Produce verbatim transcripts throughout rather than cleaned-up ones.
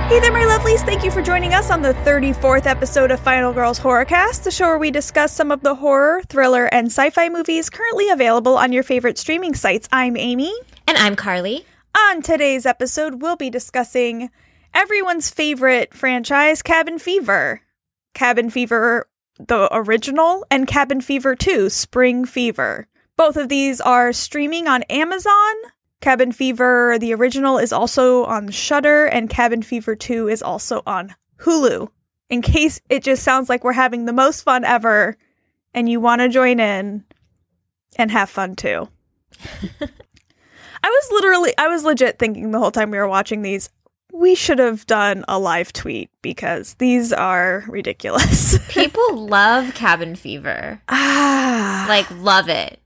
Hey there, my lovelies. Thank you for joining us on the thirty-fourth episode of Final Girls Horrorcast, the show where we discuss some of the horror, thriller, and sci-fi movies currently available on your favorite streaming sites. I'm Amy. And I'm Carly. On today's episode, we'll be discussing everyone's favorite franchise, Cabin Fever. Cabin Fever, the original, and Cabin Fever two, Spring Fever. Both of these are streaming on Amazon. Cabin Fever, the original, is also on Shudder, and Cabin Fever two is also on Hulu. In case it just sounds like we're having the most fun ever, and you want to join in and have fun too. I was literally, I was legit thinking the whole time we were watching these, we should have done a live tweet because these are ridiculous. People love Cabin Fever. Ah. Like, love it.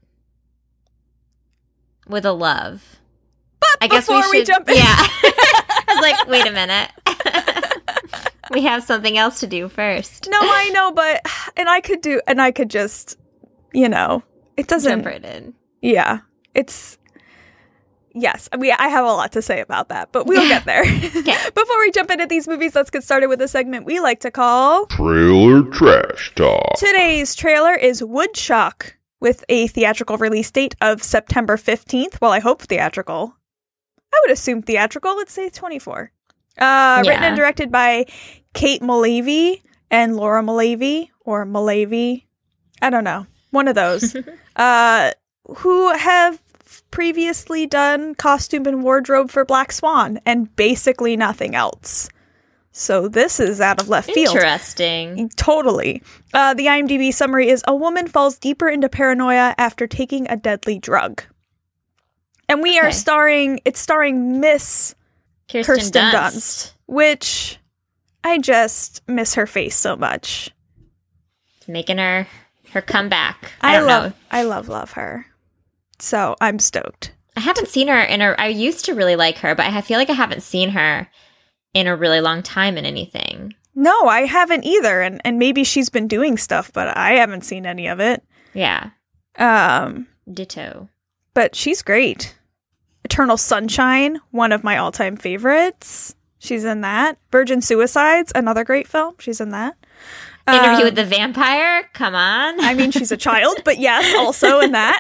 With a love. But I guess before we, should, we jump in. Yeah. I was like, wait a minute. We have something else to do first. No, I know, but, and I could do, and I could just, you know, it doesn't. Jump right in. Yeah. It's, yes, I mean, I have a lot to say about that, but we'll get there. Okay. Before we jump into these movies, let's get started with a segment we like to call Trailer Trash Talk. Today's trailer is Woodshock, with a theatrical release date of September fifteenth. Well, I hope theatrical. I would assume theatrical. Let's say twenty-four. Uh, Yeah. Written and directed by Kate Malavey and Laura Malavey, or Malavey. I don't know. One of those. uh, who have previously done costume and wardrobe for Black Swan and basically nothing else. So this is out of left field. Interesting. Totally. Uh, the IMDb summary is, a woman falls deeper into paranoia after taking a deadly drug. And we Okay. are starring, it's starring Miss Kirsten, Kirsten Dunst. Dunst, which I just miss her face so much. Making her her comeback. I, I, don't love, know. I love, love her. So I'm stoked. I haven't seen her in a... I used to really like her, but I feel like I haven't seen her in a really long time in anything. No, I haven't either. And, and maybe she's been doing stuff, but I haven't seen any of it. Yeah. Um, Ditto. But she's great. Eternal Sunshine, one of my all-time favorites. She's in that. Virgin Suicides, another great film. She's in that. Interview Um, with the Vampire? Come on. I mean, she's a child, but yes, also in that.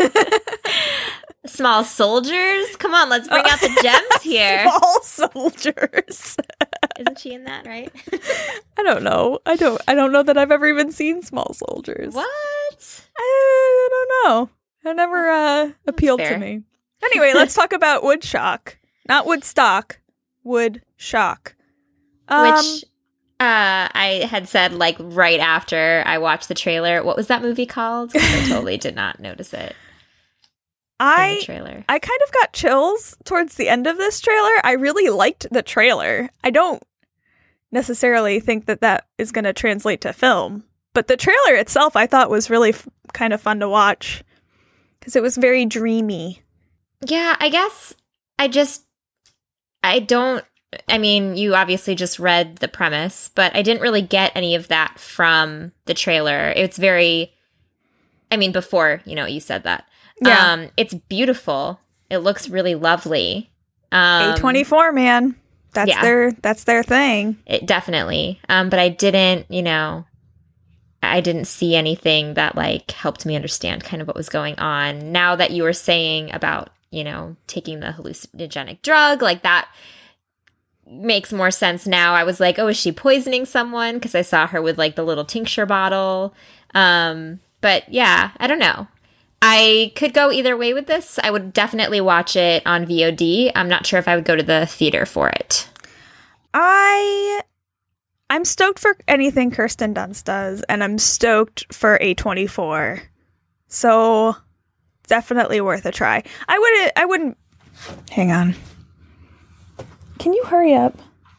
Small Soldiers? Come on, let's bring out the gems here. Small Soldiers. Isn't she in that, right? I don't know. I don't. I don't know that I've ever even seen Small Soldiers. What? I don't know. It never uh, appealed to fair. me. Anyway, let's talk about Woodshock. Not Woodstock. Woodshock. Um, Which uh, I had said, like, right after I watched the trailer. What was that movie called? 'Cause I totally did not notice it in I the trailer. I kind of got chills towards the end of this trailer. I really liked the trailer. I don't necessarily think that that is going to translate to film, but the trailer itself I thought was really f- kind of fun to watch because it was very dreamy. Yeah, I guess I just, I don't, I mean, you obviously just read the premise, but I didn't really get any of that from the trailer. It's very, I mean, before, you know, you said that. Yeah. Um, it's beautiful. It looks really lovely. Um, A twenty-four, man. That's yeah. their that's their thing. It definitely. Um, but I didn't, you know, I didn't see anything that like helped me understand kind of what was going on. Now that you were saying about, you know, taking the hallucinogenic drug, like that makes more sense now. I was like, oh, is she poisoning someone? Because I saw her with like the little tincture bottle. Um, but yeah, I don't know. I could go either way with this. I would definitely watch it on V O D. I'm not sure if I would go to the theater for it. I I'm stoked for anything Kirsten Dunst does, and I'm stoked for A twenty-four. So definitely worth a try. I wouldn't I wouldn't hang on. Can you hurry up?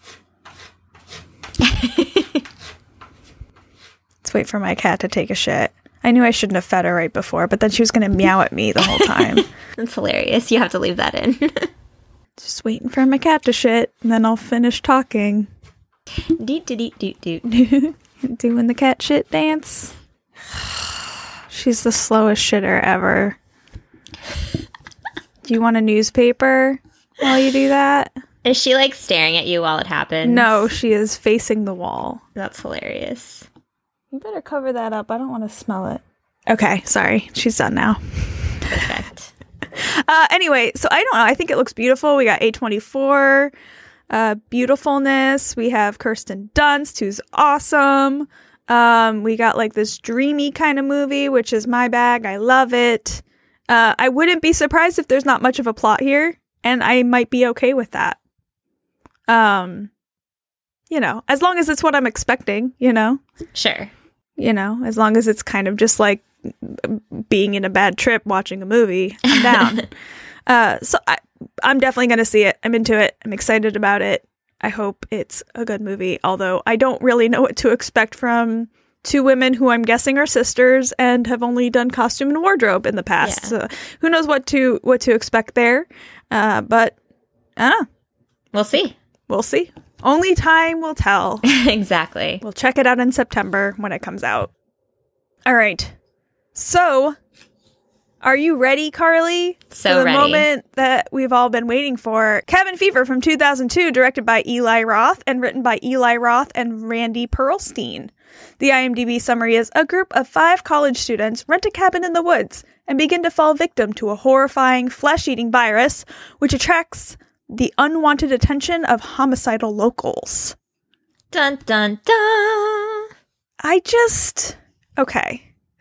Let's wait for my cat to take a shit. I knew I shouldn't have fed her right before, but then she was going to meow at me the whole time. That's hilarious. You have to leave that in. Just waiting for my cat to shit, and then I'll finish talking. Doot, doot, doot, doot, doot. Doing the cat shit dance. She's the slowest shitter ever. Do you want a newspaper while you do that? Is she like staring at you while it happens? No, she is facing the wall. That's hilarious. You better cover that up. I don't want to smell it. Okay, sorry. She's done now. Perfect. Uh, anyway, so I don't know. I think it looks beautiful. We got A twenty-four, uh, beautifulness. We have Kirsten Dunst, who's awesome. Um, we got like this dreamy kind of movie, which is my bag. I love it. Uh, I wouldn't be surprised if there's not much of a plot here, and I might be okay with that. Um, you know, as long as it's what I'm expecting, you know? Sure. You know, as long as it's kind of just like being in a bad trip watching a movie, I'm down. uh, so I, I'm definitely going to see it. I'm into it. I'm excited about it. I hope it's a good movie, although I don't really know what to expect from two women who I'm guessing are sisters and have only done costume and wardrobe in the past. Yeah. So who knows what to what to expect there. Uh, but I don't know. We'll see. We'll see. Only time will tell. Exactly. We'll check it out in September when it comes out. All right. So, are you ready, Carly? So for the ready. moment that we've all been waiting for. Cabin Fever from two thousand two, directed by Eli Roth and written by Eli Roth and Randy Perlstein. The IMDb summary is, a group of five college students rent a cabin in the woods and begin to fall victim to a horrifying flesh-eating virus which attracts the unwanted attention of homicidal locals. Dun dun dun. I just... Okay.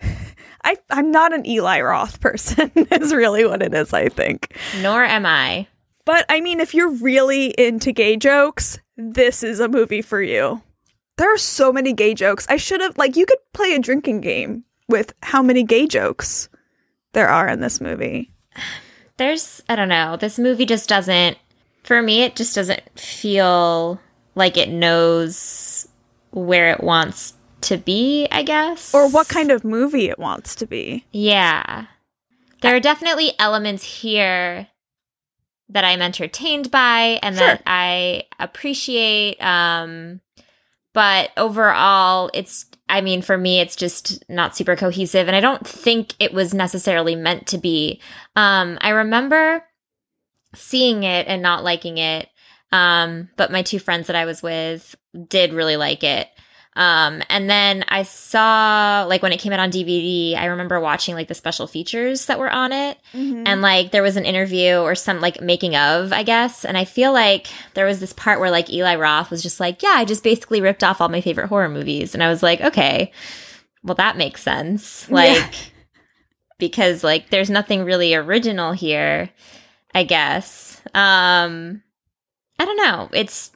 I, I'm not an Eli Roth person, is really what it is, I think. Nor am I. But, I mean, if you're really into gay jokes, this is a movie for you. There are so many gay jokes. I should have, like, you could play a drinking game with how many gay jokes there are in this movie. There's, I don't know, this movie just doesn't, for me, it just doesn't feel like it knows where it wants to be, I guess. Or what kind of movie it wants to be. Yeah. There are definitely elements here that I'm entertained by and Sure. that I appreciate. Um, but overall, it's, I mean, for me, it's just not super cohesive. And I don't think it was necessarily meant to be. Um, I remember seeing it and not liking it. Um, but my two friends that I was with did really like it. Um, and then I saw, like, when it came out on D V D, I remember watching, like, the special features that were on it. Mm-hmm. And, like, there was an interview or some, like, making of, I guess. And I feel like there was this part where, like, Eli Roth was just like, yeah, I just basically ripped off all my favorite horror movies. And I was like, okay, well, that makes sense. Like, Yeah. because, like, there's nothing really original here, I guess. Um, I don't know. It's,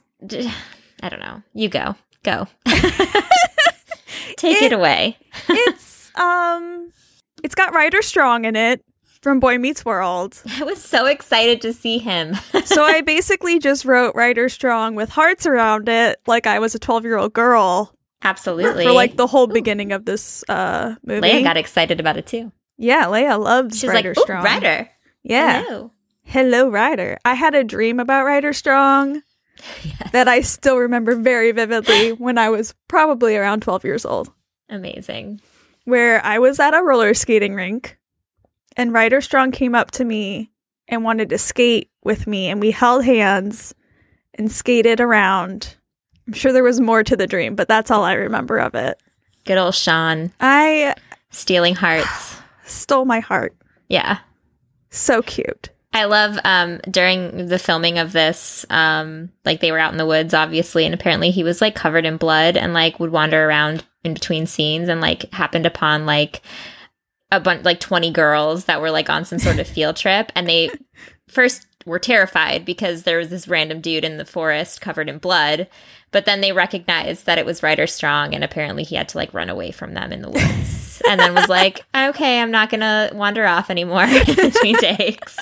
I don't know. You go. Go. Take it, It- away. It's, um, it's got Ryder Strong in it from Boy Meets World. I was so excited to see him. So I basically just wrote Ryder Strong with hearts around it like I was a twelve-year-old girl Absolutely. for like the whole beginning of this uh, movie. Leia got excited about it too. Yeah, Leia loves She's Ryder like, "Ooh, Strong. Ryder." Yeah. Hello. Hello, Ryder. I had a dream about Ryder Strong Yes. that I still remember very vividly when I was probably around twelve years old, Amazing. where I was at a roller skating rink and Ryder Strong came up to me and wanted to skate with me, and we held hands and skated around. I'm sure there was more to the dream, but that's all I remember of it. Good old Sean I stealing hearts. stole my heart. Yeah. So cute. I love um during the filming of this, um, like they were out in the woods, obviously, and apparently he was like covered in blood and like would wander around in between scenes and like happened upon like a bunch like twenty girls that were like on some sort of field trip, and they first were terrified because there was this random dude in the forest covered in blood, but then they recognized that it was Ryder Strong, and apparently he had to like run away from them in the woods and then was like, okay, I'm not gonna wander off anymore in between takes.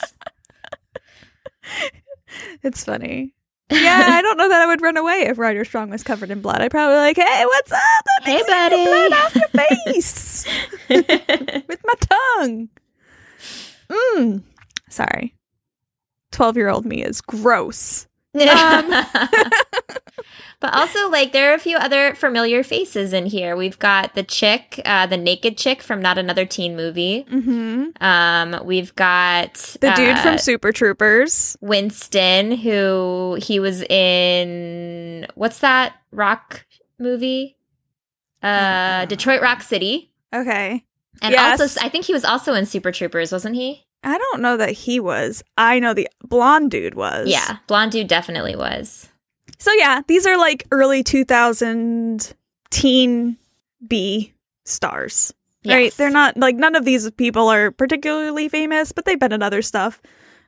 It's funny. Yeah, I don't know that I would run away if Ryder Strong was covered in blood. I'd probably be like, hey, what's up? Let me Hey, clean buddy. the blood off your face with my tongue. Mm. Sorry. twelve-year-old me is gross. Um, But also, like, there are a few other familiar faces in here. We've got the chick, uh, the naked chick from Not Another Teen Movie. Mm-hmm. Um, we've got The dude uh, from Super Troopers. Winston, who he was in, what's that rock movie? Uh, Detroit Rock City. Okay. And Yes. also, I think he was also in Super Troopers, wasn't he? I don't know that he was. I know the blonde dude was. Yeah, blonde dude definitely was. So yeah, these are like early two thousand teen B stars. Right? Yes. They're not like none of these people are particularly famous, but they've been in other stuff.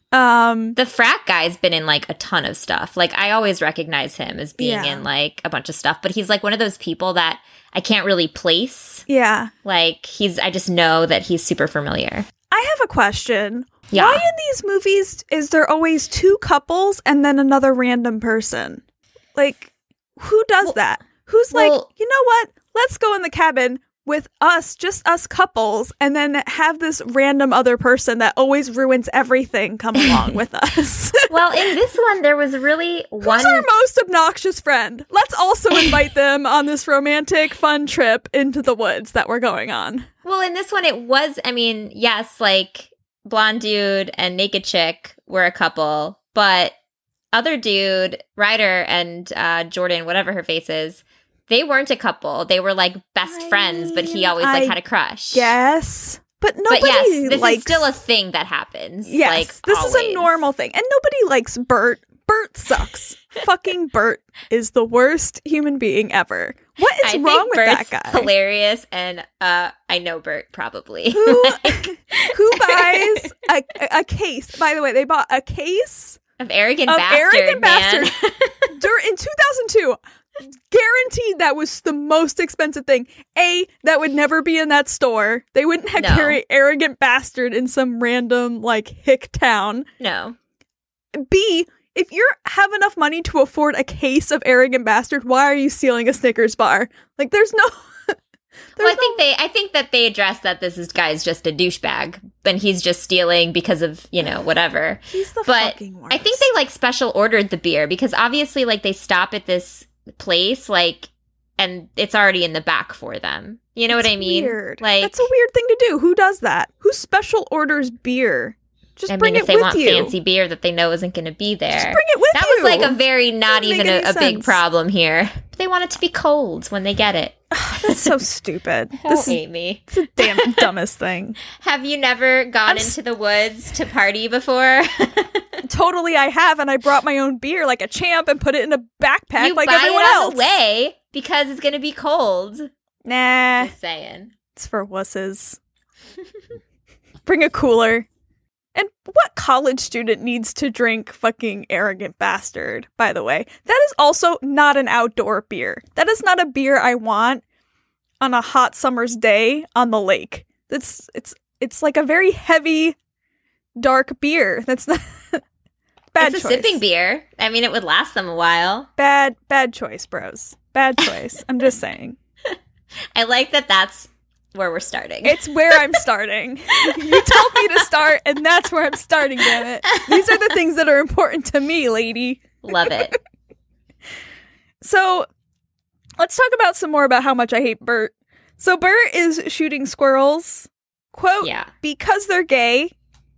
Um The frat guy's been in like a ton of stuff. Like I always recognize him as being Yeah. in like a bunch of stuff, but he's like one of those people that I can't really place. yeah. Like he's I just know that he's super familiar. I have a question. Yeah. Why in these movies is there always two couples and then another random person? Like, who does Well- that? Who's like, well- you know what? Let's go in the cabin with us, just us couples, and then have this random other person that always ruins everything come along with us. Well, in this one there was really one Who's our most obnoxious friend? Let's also invite them on this romantic, fun trip into the woods that we're going on. Well, in this one it was I mean, yes, like blonde dude and naked chick were a couple, but other dude, Ryder and uh, Jordan, whatever her face is, they weren't a couple. They were like best I friends, but he mean, always like I had a crush. Yes. But nobody But yes, this likes... is still a thing that happens. Yes, like, this is a always. normal thing. And nobody likes Bert. Bert sucks. Fucking Bert is the worst human being ever. What is I wrong think with Bert's that guy? hilarious, and uh, I know Bert probably. Who, Like, who buys a, a case? By the way, they bought a case of arrogant of bastard, Arrogant man. Bastard dur- in two thousand two. Guaranteed that was the most expensive thing. A, that would never be in that store. They wouldn't have No. carry Arrogant Bastard in some random, like, hick town. No. B, if you have enough money to afford a case of Arrogant Bastard, why are you stealing a Snickers bar? Like, there's no... there's Well, I no- think they I think that they addressed that this is guy's just a douchebag, and he's just stealing because of, you know, whatever. He's the But fucking worst. I think they like special ordered the beer because obviously like they stop at this place like and it's already in the back for them. You know That's what I mean? Weird. Like That's a weird thing to do. Who does that? Who special orders beer? Just I bring mean, it if they with want you. fancy beer that they know isn't going to be there. Just bring it with that you. was like a very not Doesn't even make a, any a big sense. problem here. But they want it to be cold when they get it. That's so stupid. Oh, This is Amy. it's the damn dumbest thing. Have you never gone I'm s- into the woods to party before? Totally, I have, and I brought my own beer like a champ and put it in a backpack you like buy everyone it on else. the way because it's going to be cold. Nah, Just saying. it's for wusses. Bring a cooler. And what college student needs to drink fucking Arrogant Bastard, by the way? That is also not an outdoor beer. That is not a beer I want on a hot summer's day on the lake. It's it's it's like a very heavy, dark beer. That's not bad It's a choice. sipping beer. I mean, it would last them a while. Bad bad choice, bros. Bad choice. I'm just saying. I like that that's where we're starting. It's where I'm starting. You told me to start, and that's where I'm starting, damn it. These are the things that are important to me, lady. Love it. So, let's talk about some more about how much I hate Bert. So, Bert is shooting squirrels, quote, Yeah. because they're gay.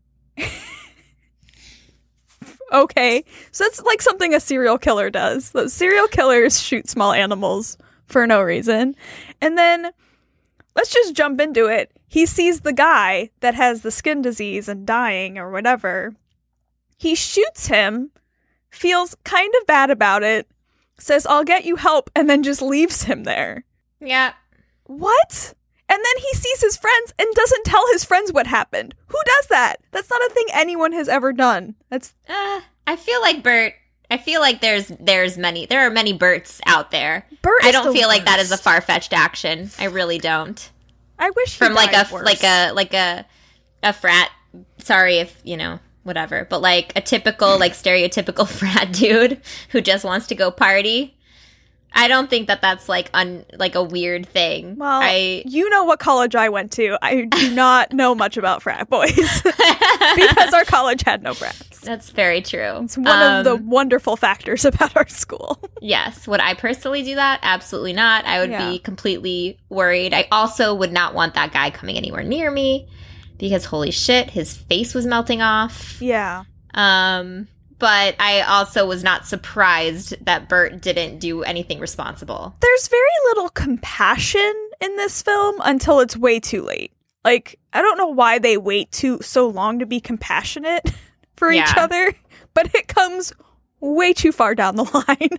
Okay. So, that's like something a serial killer does. Those serial killers shoot small animals for no reason. And then let's just jump into it. He sees the guy that has the skin disease and dying or whatever. He shoots him, feels kind of bad about it, says, I'll get you help, and then just leaves him there. Yeah. What? And then he sees his friends and doesn't tell his friends what happened. Who does that? That's not a thing anyone has ever done. That's Uh, I feel like Bert. I feel like there's there's many there are many Berts out there. Bert I is don't the feel like that is a worst. far fetched action. I really don't. I wish he From like died a worse. like a like a a frat. Sorry if you know whatever, but like a typical like stereotypical frat dude who just wants to go party. I don't think that that's like un like a weird thing. Well, I you know what college I went to. I do not know much about frat boys because our college had no frats. That's very true. It's one Um, of the wonderful factors about our school. Yes. Would I personally do that? Absolutely not. I would Yeah. be completely worried. I also would not want that guy coming anywhere near me because holy shit, his face was melting off. Yeah. Um, but I also was not surprised that Bert didn't do anything responsible. There's very little compassion in this film until it's way too late. Like, I don't know why they wait too so long to be compassionate for each Yeah. other, but it comes way too far down the line.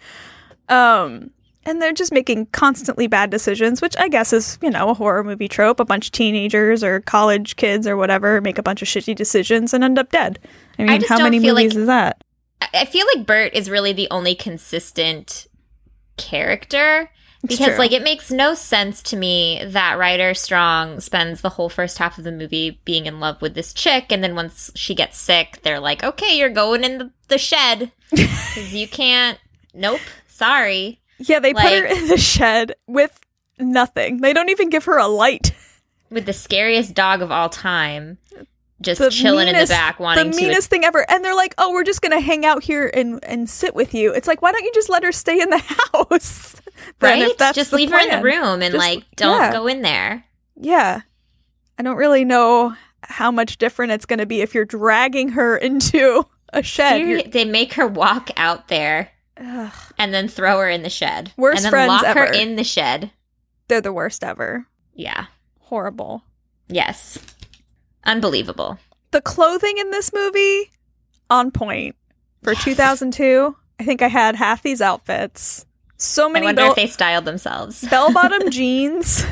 um, and they're just making constantly bad decisions, which I guess is, you know, a horror movie trope. A bunch of teenagers or college kids or whatever make a bunch of shitty decisions and end up dead. I mean, just how don't many feel movies like- is that? I I feel like Bert is really the only consistent character It's because true. like it makes no sense to me that Ryder Strong spends the whole first half of the movie being in love with this chick, and then once she gets sick, they're like, okay, you're going in the, the shed because you can't. Nope, sorry. Yeah, they put her like- in the shed with nothing. They don't even give her a light. With the scariest dog of all time, just The chilling in the meanest- back, wanting the to. meanest thing ever. And they're like, oh, we're just going to hang out here and, and sit with you. It's like, why don't you just let her stay in the house? Then, Right? if that's Just the leave her in plan. the room and Just- like don't yeah. go in there. Yeah. I don't really know how much different it's going to be if you're dragging her into a shed. Seri- You're- they make her walk out there Ugh, and then throw her in the shed. Worst and then friends lock her ever. in the shed. they're the worst ever. Yeah. Horrible. Yes. Unbelievable. The clothing in this movie, on point. For Yes. two thousand two, I think I had half these outfits. So I many wonder bell- if they styled themselves. bell-bottom jeans,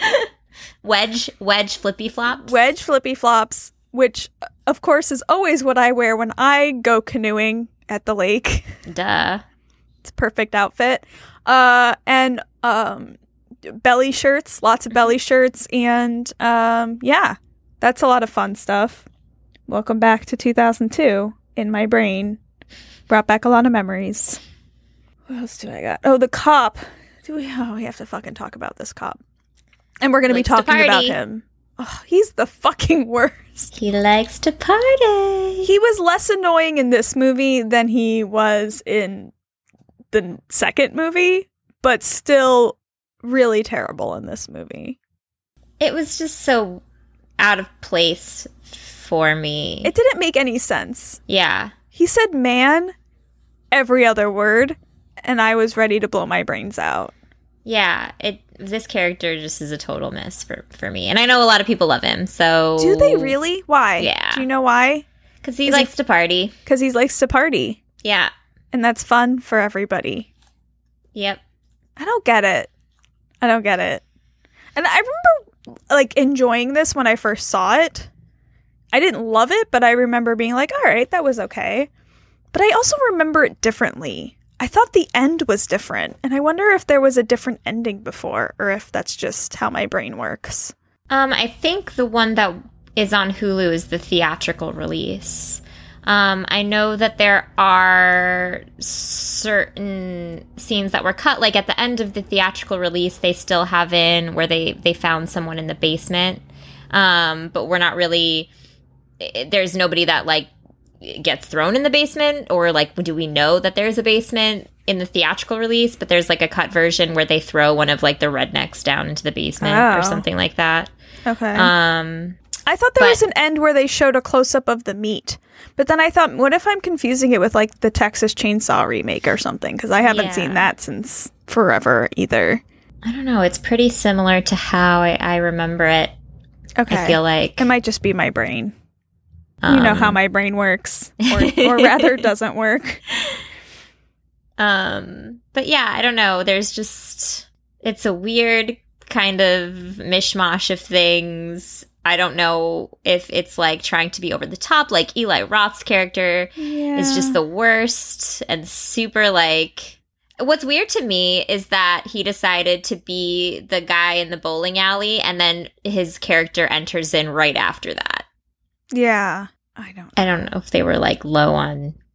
Wedge, wedge, flippy flops. wedge flippy flops, which, of course, is always what I wear when I go canoeing at the lake. Duh. It's a perfect outfit. Uh, and um, belly shirts, lots of belly shirts, and um, yeah, that's a lot of fun stuff. Welcome back to two thousand two in my brain. Brought back a lot of memories. What else do I got? Oh, the cop. Do we? Oh, we have to fucking talk about this cop. And we're going to be Likes to talking about party. him. Oh, he's the fucking worst. He likes to party. He was less annoying in this movie than he was in the second movie, but still really terrible in this movie. It was just so out of place for me. It didn't make any sense. yeah. He said man every other word, and I was ready to blow my brains out. Yeah, it this character just is a total miss for, for me. And I know a lot of people love him, so... Do they really? Why? Yeah. Do you know why? Because he Is he- likes to party. Because he likes to party, Yeah. and that's fun for everybody. Yep. I don't get it. I don't get it. And I remember, like, enjoying this when I first saw it. I didn't love it, but I remember being like, all right, that was okay. But I also remember it differently. I thought the end was different, and I wonder if there was a different ending before, or if that's just how my brain works. Um, I think the one that is on Hulu is the theatrical release. Um, I know that there are certain scenes that were cut, like at the end of the theatrical release, they still have in where they, they found someone in the basement. Um, but we're not really, there's nobody that like gets thrown in the basement, or like, do we know that there's a basement in the theatrical release? But there's like a cut version where they throw one of like the rednecks down into the basement Oh. or something like that. Okay. Um, I thought there but- was an end where they showed a close-up of the meat. But then I thought, what if I'm confusing it with, like, the Texas Chainsaw remake or something? Because I haven't Yeah. seen that since forever either. I don't know. It's pretty similar to how I, I remember it. Okay. I feel like It might just be my brain. You know um, how my brain works, or, or rather doesn't work. Um, but yeah, I don't know. There's just it's a weird kind of mishmash of things. I don't know if it's like trying to be over the top, like Eli Roth's character Yeah. is just the worst and super like. What's weird to me is that he decided to be the guy in the bowling alley, and then his character enters in right after that. Yeah. I don't I don't know if they were like low on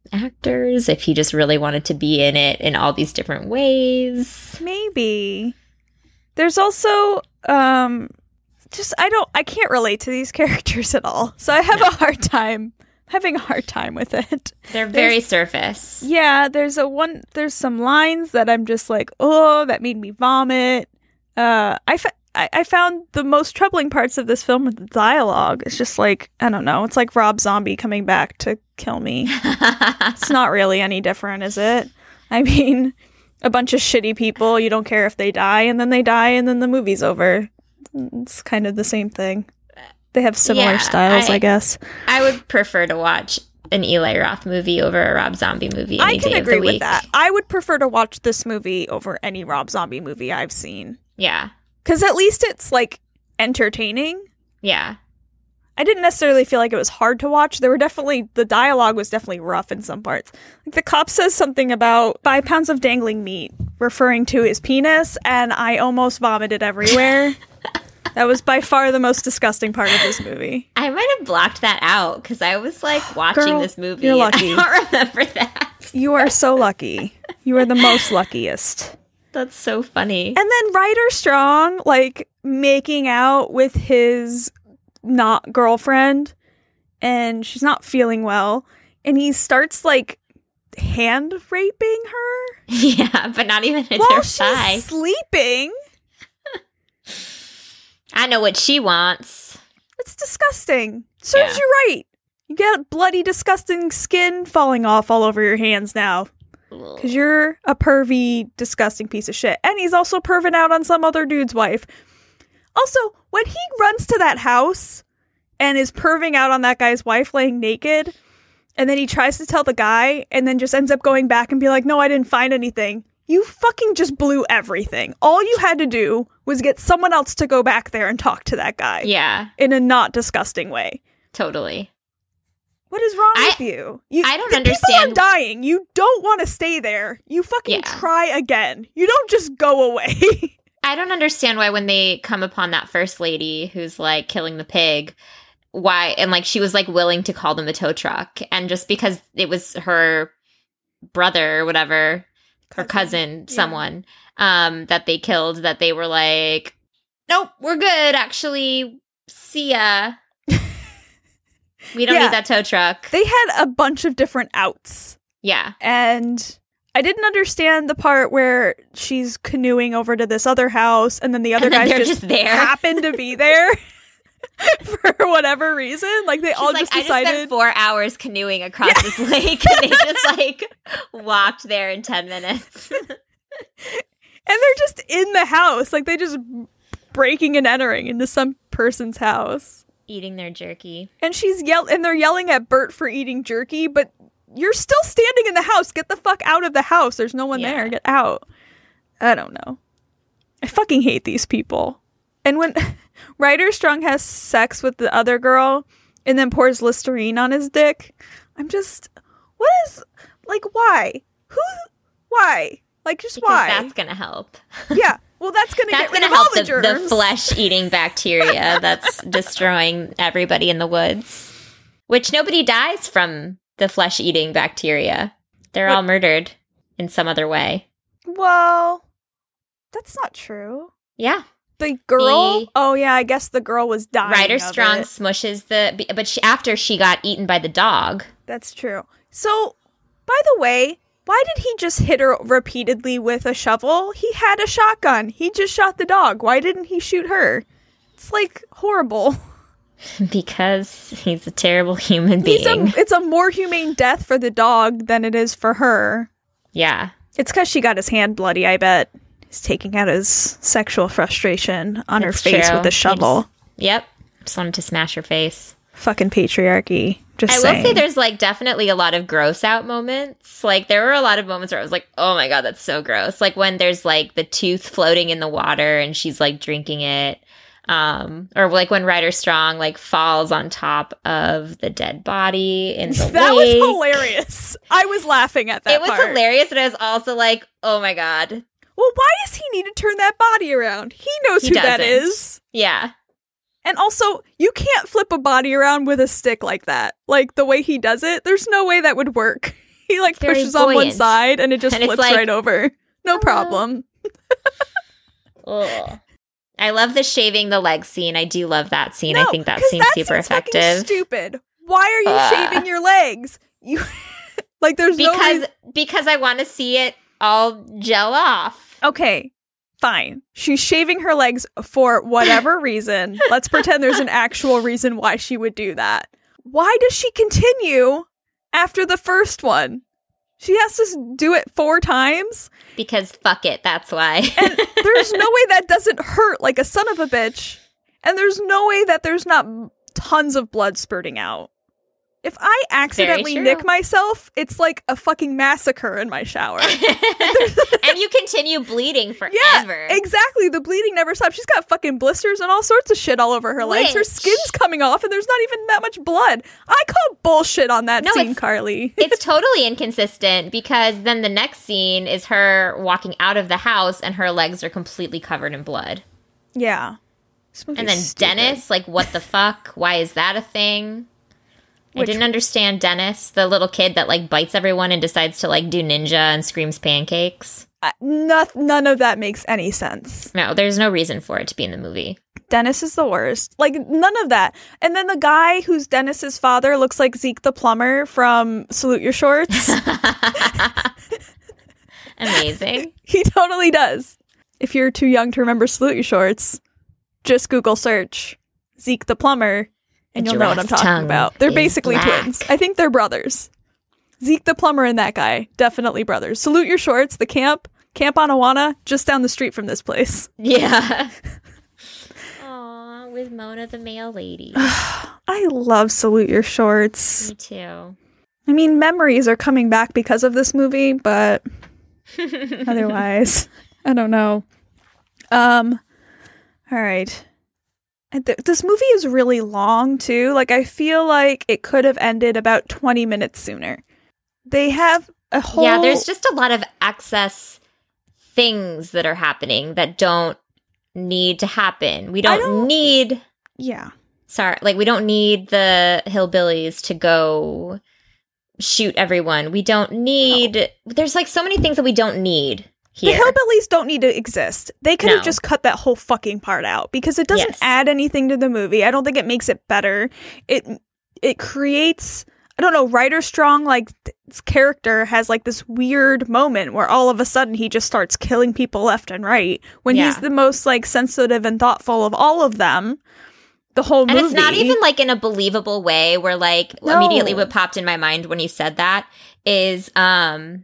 actors, if he just really wanted to be in it in all these different ways. Maybe. There's also um just I don't I can't relate to these characters at all. So I have a hard time having a hard time with it. They're very there's, surface. Yeah, there's a one there's some lines that I'm just like, "Oh, that made me vomit." Uh I fa- I, I found the most troubling parts of this film with the dialogue. It's just like, I don't know, it's like Rob Zombie coming back to kill me. It's not really any different, is it? I mean, a bunch of shitty people, you don't care if they die, and then they die, and then the movie's over. It's kind of the same thing. They have similar Yeah, styles, I, I guess. I would prefer to watch an Eli Roth movie over a Rob Zombie movie any I can day agree of the with week. that. I would prefer to watch this movie over any Rob Zombie movie I've seen. Yeah. Because at least it's, like, entertaining. Yeah. I didn't necessarily feel like it was hard to watch. There were definitely, the dialogue was definitely rough in some parts. Like, the cop says something about five pounds of dangling meat, referring to his penis, and I almost vomited everywhere. That was by far the most disgusting part of this movie. I might have blocked that out because I was like watching Girl, this movie. you're and lucky. I don't remember that. You are so lucky. You are the most luckiest. That's so funny. And then Ryder Strong, like, making out with his not girlfriend, and she's not feeling well, and he starts, like, hand raping her. Yeah, but not even at while her she's thigh. sleeping. I know what she wants. It's disgusting. Serves Yeah. you right. You get bloody, disgusting skin falling off all over your hands now. Because you're a pervy, disgusting piece of shit. And he's also perving out on some other dude's wife. Also, when he runs to that house and is perving out on that guy's wife laying naked, and then he tries to tell the guy, and then just ends up going back and be like, no, I didn't find anything. You fucking just blew everything. All you had to do was get someone else to go back there and talk to that guy. Yeah, In a not disgusting way. totally. What is wrong I- with you? you? I don't the understand- People are dying. You don't want to stay there. You fucking Yeah. try again. You don't just go away. I don't understand why when they come upon that first lady who's like killing the pig, why, and like she was like willing to call them a tow truck, and just because it was her brother or whatever, her cousin, Yeah. someone, um, that they killed, that they were like, nope, we're good, actually, see ya. We don't Yeah. need that tow truck. They had a bunch of different outs. Yeah. And I didn't understand the part where she's canoeing over to this other house, and then the other And then guys they're just, just there. happen to be there for whatever reason. Like, they She's all like, just I just decided. spent four hours canoeing across this lake, and they just like walked there in ten minutes. And they're just in the house. Like, they just breaking and entering into some person's house. Eating their jerky. And she's yell and they're yelling at Bert for eating jerky, but you're still standing in the house. Get the fuck out of the house. There's no one Yeah. there. Get out. I don't know. I fucking hate these people. And when Ryder Strong has sex with the other girl and then pours Listerine on his dick, I'm just, what is, like, why? Who, why? Like, just Because why? that's gonna help. Yeah. Well, that's going to That's get rid gonna of all help the the, germs. the flesh-eating bacteria that's destroying everybody in the woods. Which nobody dies from the flesh-eating bacteria. They're What- all murdered in some other way. Well, that's not true. Yeah. The girl? The- Oh, yeah, I guess the girl was dying. Ryder of Strong it. smushes the... But she, after she got eaten by the dog. That's true. So, by the way, why did he just hit her repeatedly with a shovel? He had a shotgun. He just shot the dog. Why didn't he shoot her? It's, like, horrible. Because he's a terrible human being. He's a, it's a more humane death for the dog than it is for her. Yeah. It's because she got his hand bloody, I bet. He's taking out his sexual frustration on That's her face true. with a He shovel. just- yep. Just wanted to smash her face. Fucking patriarchy. Just I saying. will say there's like definitely a lot of gross out moments. Like there were a lot of moments where I was like, oh my God, that's so gross. Like when there's like the tooth floating in the water and she's like drinking it. Um, or like when Ryder Strong like falls on top of the dead body in the That lake. was hilarious. I was laughing at that It was part. hilarious, and I was also like, oh my God. Well, why does he need to turn that body around? He knows He who that doesn't. is. Yeah. And also, you can't flip a body around with a stick like that. Like, the way he does it, there's no way that would work. he like very pushes on one buoyant. side and it just And it's flips like, right over. No "Hello." problem. Ugh. I love the shaving the leg scene. I do love that scene. I No, think that 'cause seems that super seems fucking effective. stupid. Why are you Ugh. shaving your legs? You like there's no Because reason- because I want to see it all gel off. Okay, fine. She's shaving her legs for whatever reason. Let's pretend there's an actual reason why she would do that. Why does she continue after the first one? She has to s- do it four times? Because fuck it, that's why. And there's no way that doesn't hurt like a son of a bitch. And there's no way that there's not tons of blood spurting out. If I accidentally true. nick myself, it's like a fucking massacre in my shower. And you continue bleeding forever. Yeah, exactly. The bleeding never stops. She's got fucking blisters and all sorts of shit all over her legs. Her Which- skin's coming off and there's not even that much blood. I call bullshit on that No, scene, it's- Carly. It's totally inconsistent because then the next scene is her walking out of the house and her legs are completely covered in blood. Yeah. This And movie's then stupid. Dennis, like, what the fuck? Why is that a thing? I Which- didn't understand Dennis, the little kid that, like, bites everyone and decides to, like, do ninja and screams pancakes. Uh, noth- none of that makes any sense. No, there's no reason for it to be in the movie. Dennis is the worst. Like, none of that. And then the guy who's Dennis's father looks like Zeke the plumber from Salute Your Shorts. Amazing. He totally does. If you're too young to remember Salute Your Shorts, just Google search Zeke the plumber and A you'll know what I'm giraffe's talking tongue about. They're is basically black. twins. I think they're brothers. Zeke the plumber and that guy, definitely brothers. Salute Your Shorts, the camp, Camp Anawana, just down the street from this place. Yeah. Aw, with Mona the mail lady. I love Salute Your Shorts. Me too. I mean, memories are coming back because of this movie, but otherwise, I don't know. Um, all right. And th- this movie is really long, too. Like, I feel like it could have ended about twenty minutes sooner. They have a whole... Yeah, there's just a lot of excess things that are happening that don't need to happen. We don't, don't- need... Yeah. Sorry, like, we don't need the hillbillies to go shoot everyone. We don't need... There's, like, so many things that we don't need here. The hillbillies don't need to exist. They could have No. just cut that whole fucking part out because it doesn't Yes. add anything to the movie. I don't think it makes it better. It it creates, I don't know, Ryder Strong, like, this character has, like, this weird moment where all of a sudden he just starts killing people left and right when Yeah. he's the most, like, sensitive and thoughtful of all of them. The whole And movie. it's not even, like, in a believable way where, like, No. immediately what popped in my mind when you said that is um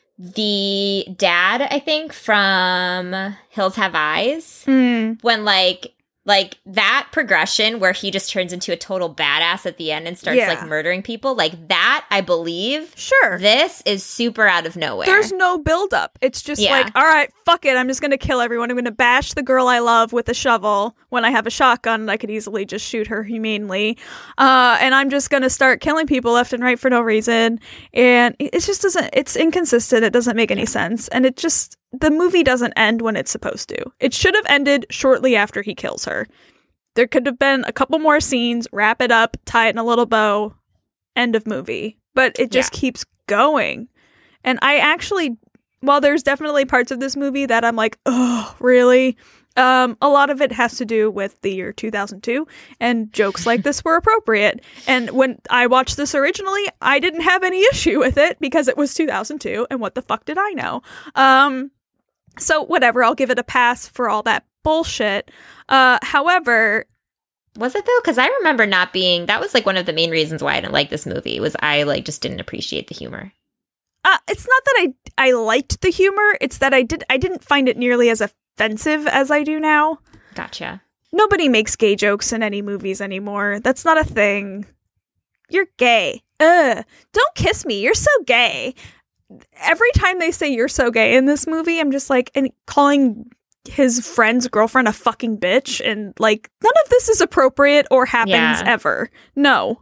the dad, I think, from Hills Have Eyes. Mm, When, like, like that progression where he just turns into a total badass at the end and starts, Yeah. like, murdering people, like, that, I believe, sure. this is super out of nowhere. There's no buildup. It's just Yeah. like, all right, fuck it. I'm just going to kill everyone. I'm going to bash the girl I love with a shovel when I have a shotgun and I could easily just shoot her humanely. Uh, and I'm just going to start killing people left and right for no reason. And it it just doesn't, it's inconsistent. It doesn't make any sense. And it just, the movie doesn't end when it's supposed to. It should have ended shortly after he kills her. There could have been a couple more scenes, wrap it up, tie it in a little bow, end of movie. But it just keeps going. And I actually, while there's definitely parts of this movie that I'm like, oh, really? Um, a lot of it has to do with the year two thousand two, and jokes like this were appropriate. And when I watched this originally, I didn't have any issue with it because it was two thousand two, and what the fuck did I know? Um, so whatever, I'll give it a pass for all that bullshit. Uh, however, Was it, though? Because I remember not being... That was, like, one of the main reasons why I didn't like this movie, was I, like, just didn't appreciate the humor. Uh, it's not that I I liked the humor. It's that I did I didn't find it nearly as offensive as I do now. Gotcha. Nobody makes gay jokes in any movies anymore. That's not a thing. You're gay. Ugh. Don't kiss me. You're so gay. Every time they say you're so gay in this movie, I'm just like, and calling his friend's girlfriend a fucking bitch, and like, none of this is appropriate or happens Yeah. ever. No.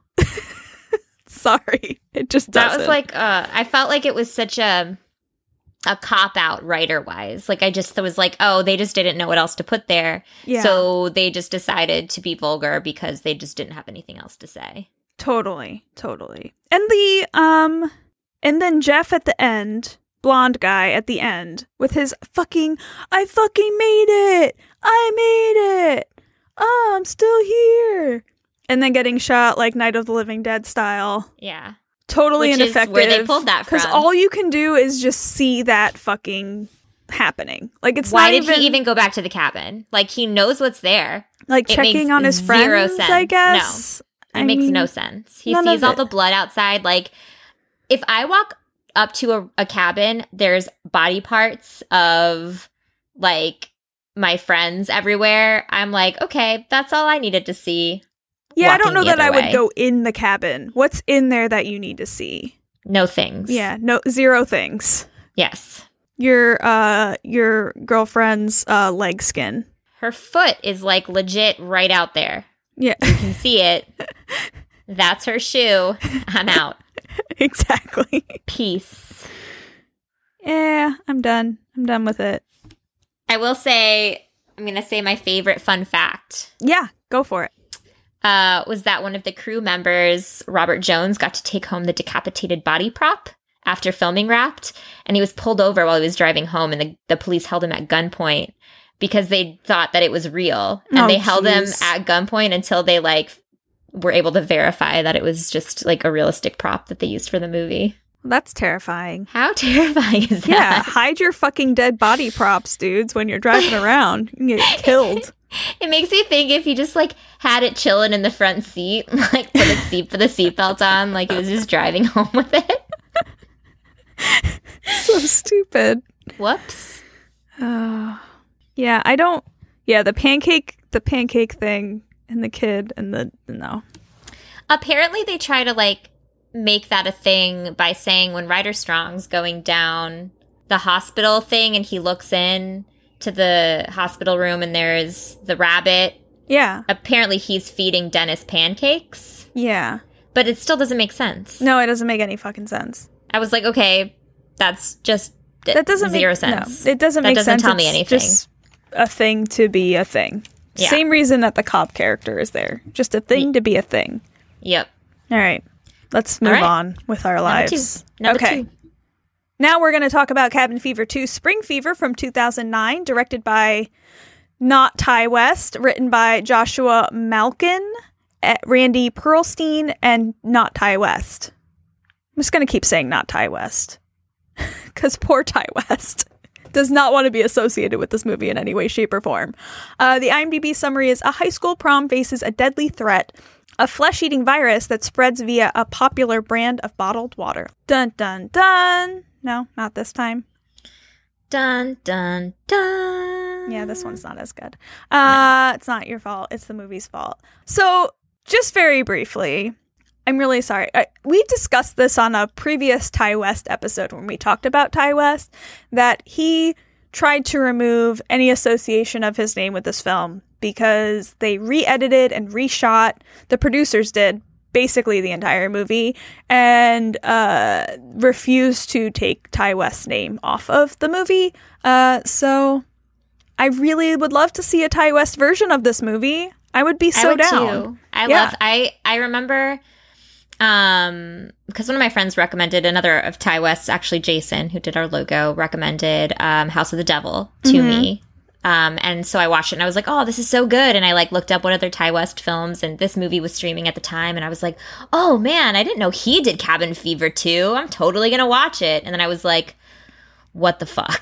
Sorry. It just doesn't. That was like, uh, I felt like it was such a a cop out writer wise. Like, I just was like, oh, they just didn't know what else to put there. Yeah. So they just decided to be vulgar because they just didn't have anything else to say. Totally, totally. And the um And then Jeff at the end, blonde guy at the end, with his fucking, I fucking made it! I made it! Oh, I'm still here! And then getting shot like Night of the Living Dead style. Yeah. Totally Which ineffective. Is where they pulled that from. Because all you can do is just see that fucking happening. Like, it's Why not did even, he even go back to the cabin? Like, he knows what's there. like, It checking makes on his zero friends, sense. I guess. It I makes mean, no sense. He none sees of all it. the blood outside. Like, if I walk up to a, a cabin, there's body parts of, like, my friends everywhere. I'm like, okay, that's all I needed to see. Yeah, I don't walking know the that I other would way. go in the cabin. What's in there that you need to see? No things. Yeah, no, zero things. Yes. Your, uh, your girlfriend's, uh, leg skin. Her foot is, like, legit right out there. Yeah, You can see it. That's her shoe. I'm out. exactly. Peace. Yeah, I'm done. I'm done with it. I will say, I'm going to say my favorite fun fact. Yeah, go for it. Uh, was that one of the crew members, Robert Jones, got to take home the decapitated body prop after filming Wrapped, and he was pulled over while he was driving home, and the, the police held him at gunpoint because they thought that it was real, and Oh, they held him jeez. at gunpoint until they like were able to verify that it was just like a realistic prop that they used for the movie. That's terrifying. How terrifying is that? Yeah, hide your fucking dead body props, dudes, when you're driving around. You can get killed. It makes me think if he just like had it chilling in the front seat, like put its seat put the seatbelt on, like he was just driving home with it. So stupid. Whoops. Uh, yeah, I don't. Yeah, the pancake, the pancake thing, and the kid, and the no. Apparently, they try to like make that a thing by saying when Ryder Strong's going down the hospital thing, and he looks in to the hospital room, and there's the rabbit. Yeah, Apparently, he's feeding Dennis pancakes, yeah. but it still doesn't make sense. No, it doesn't make any fucking sense. I was like, okay, that's just d- That doesn't zero make sense. No, it doesn't That make doesn't sense. tell me It's anything. Just a thing to be a thing. Yeah. Same reason that the cop character is there. Just a thing to be a thing. Yep. All right, let's move All right. on with our Number two. lives. Number okay. two. Now we're going to talk about Cabin Fever two Spring Fever from two thousand nine, directed by not Ty West, written by Joshua Malkin, eh, Randy Perlstein, and not Ty West. I'm just going to keep saying not Ty West. Because poor Ty West does not want to be associated with this movie in any way, shape, or form. Uh, the IMDb summary is, a high school prom faces a deadly threat, a flesh-eating virus that spreads via a popular brand of bottled water. Dun, dun, dun. No, not this time. Dun, dun, dun. Yeah, this one's not as good. Uh, it's not your fault. It's the movie's fault. So, just very briefly, I'm really sorry. I, we discussed this on a previous Ty West episode when we talked about Ty West, that he tried to remove any association of his name with this film because they re-edited and reshot, the producers did, basically the entire movie, and uh, refused to take Ty West's name off of the movie. Uh, so I really would love to see a Ty West version of this movie. I would be so I would down. Too. I Yeah. love. I I remember, um, because one of my friends recommended another of Ty West's, actually Jason, who did our logo, recommended um, House of the Devil to Mm-hmm. me. Um, and so I watched it and I was like, oh, this is so good. And I like looked up what other Ty West films, and this movie was streaming at the time. And I was like, oh man, I didn't know he did Cabin Fever too. I'm totally going to watch it. And then I was like, what the fuck?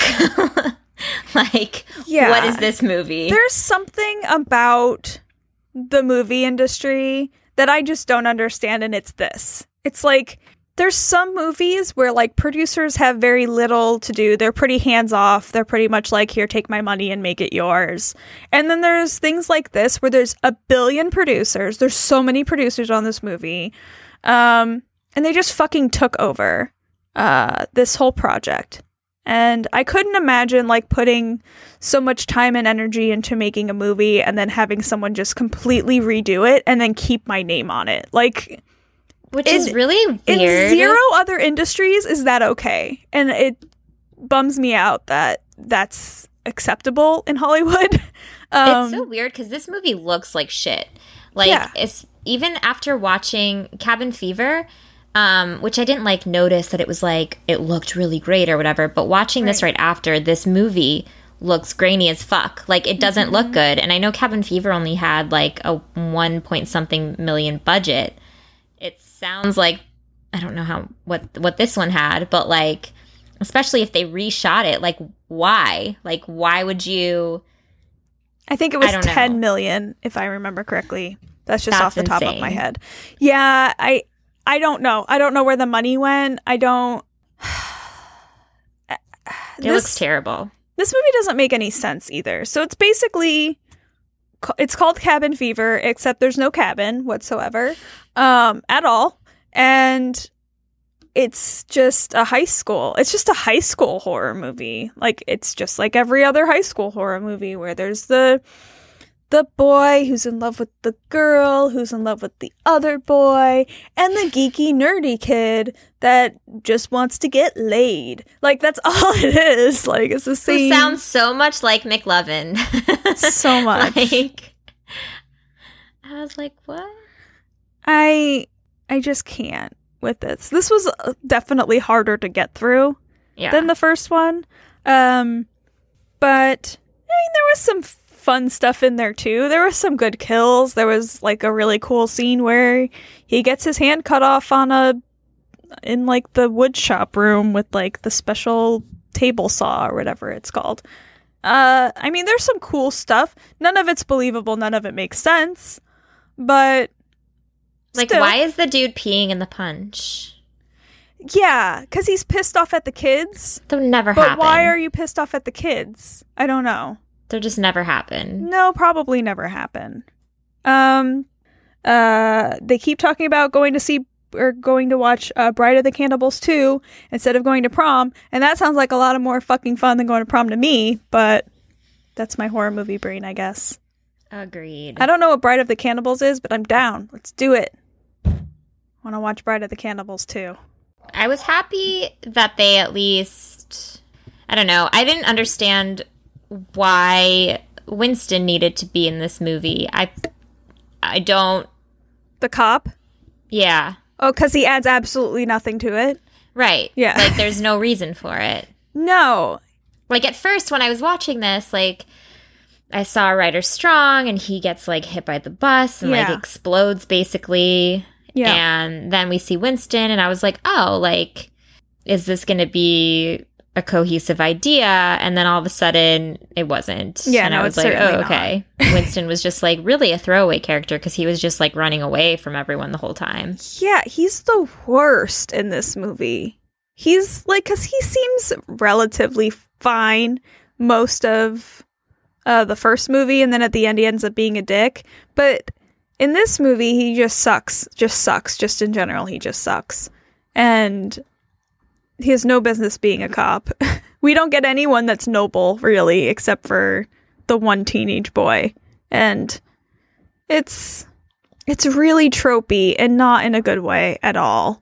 Like, Yeah. what is this movie? There's something about the movie industry that I just don't understand, and it's this. It's like, there's some movies where, like, producers have very little to do. They're pretty hands-off. They're pretty much like, here, take my money and make it yours. And then there's things like this where there's a billion producers. There's so many producers on this movie. Um, and they just fucking took over uh, this whole project. And I couldn't imagine, like, putting so much time and energy into making a movie and then having someone just completely redo it and then keep my name on it. Like, Which in- is really in weird. zero other industries is that okay. And it bums me out that that's acceptable in Hollywood. um, It's so weird because this movie looks like shit. Like, Yeah. it's even after watching Cabin Fever, Um, which I didn't like notice that it was like it looked really great or whatever. But watching this Right. right after, this movie looks grainy as fuck. Like it doesn't Mm-hmm. look good. And I know Cabin Fever only had like a one point something million budget. It sounds like I don't know how what what this one had, but like especially if they reshot it, like why? Like why would you? I think it was I don't know. ten million, if I remember correctly. That's just That's off the top of my insane. head. Yeah, I I don't know. I don't know where the money went. I don't. It this, looks terrible. this movie doesn't make any sense either. So it's basically it's called Cabin Fever, except there's no cabin whatsoever, um, at all, and it's just a high school. It's just a high school horror movie. Like it's just like every other high school horror movie where there's the the boy who's in love with the girl who's in love with the other boy and the geeky nerdy kid that just wants to get laid. Like that's all it is. Like it's the Who same. sounds so much like McLovin. So much. Like, I was like, what? I I just can't with this. This was uh, definitely harder to get through Yeah. than the first one. Um but I mean there was some fun stuff in there too. There was some good kills. There was like a really cool scene where he gets his hand cut off on a in like the wood shop room with like the special table saw or whatever it's called. Uh I mean there's some cool stuff. None of it's believable, none of it makes sense. But like, still. why is the dude peeing in the punch? Yeah, because he's pissed off at the kids. That would never But happen. why are you pissed off at the kids? I don't know. They'll just never happen. No, probably never happen. Um, uh, they keep talking about going to see or going to watch uh, Bride of the Cannibals two instead of going to prom, and that sounds like a lot of more fucking fun than going to prom to me. But that's my horror movie brain, I guess. Agreed. I don't know what Bride of the Cannibals is, but I'm down. Let's do it. Want to watch Bride of the Cannibals too? I was happy that they at least, I don't know, I didn't understand why Winston needed to be in this movie. I I don't, The cop? yeah, Oh, because he adds absolutely nothing to it. right. Yeah. Like, there's no reason for it. No. Like, at first, when I was watching this, like, I saw Ryder Strong, and he gets, like, hit by the bus and, Yeah. like, explodes, basically. Yeah. And then we see Winston, and I was like, oh, like, is this going to be a cohesive idea? And then all of a sudden, it wasn't. Yeah, and no, I was it's like, certainly oh, not. okay. Winston was just, like, really a throwaway character because he was just, like, running away from everyone the whole time. Yeah, he's the worst in this movie. He's like, because he seems relatively fine most of uh, the first movie, and then at the end he ends up being a dick. But in this movie, he just sucks. Just sucks. Just in general, he just sucks. And he has no business being a cop. We don't get anyone that's noble, really, except for the one teenage boy. And it's it's really tropey and not in a good way at all.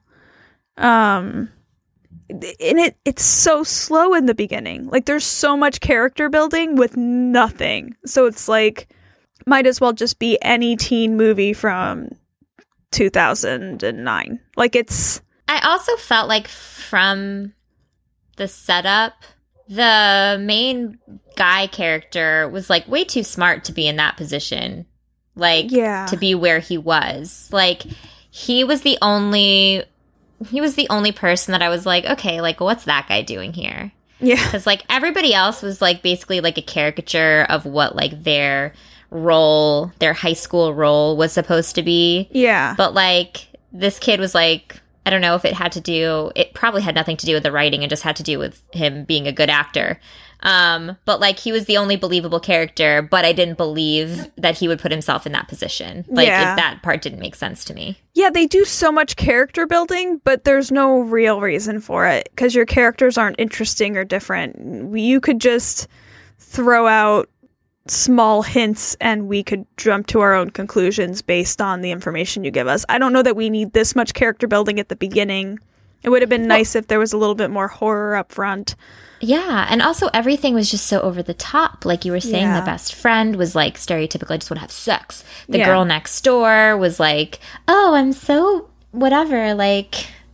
Um and it it's so slow in the beginning. Like there's so much character building with nothing. So it's like might as well just be any teen movie from two thousand nine. Like it's I also felt like from the setup, the main guy character was like way too smart to be in that position. Like, Yeah. to be where he was. Like, he was the only, he was the only person that I was like, okay, like, what's that guy doing here? yeah. Because, like, everybody else was, like, basically, like, a caricature of what, like, their role, their high school role was supposed to be. Yeah. But, like, this kid was, like, I don't know if it had to do, it probably had nothing to do with the writing and just had to do with him being a good actor. Um, but, like, he was the only believable character, but I didn't believe that he would put himself in that position. Like, Yeah. it, that part didn't make sense to me. Yeah, they do so much character building, but there's no real reason for it because your characters aren't interesting or different. You could just throw out small hints and we could jump to our own conclusions based on the information you give us. I don't know that we need this much character building at the beginning. It would have been nice if there was a little bit more horror up front. Yeah, and also everything was just so over the top. Like you were saying, Yeah. the best friend was like stereotypical, I just want to have sex. The Yeah. girl next door was like, oh, I'm so whatever, like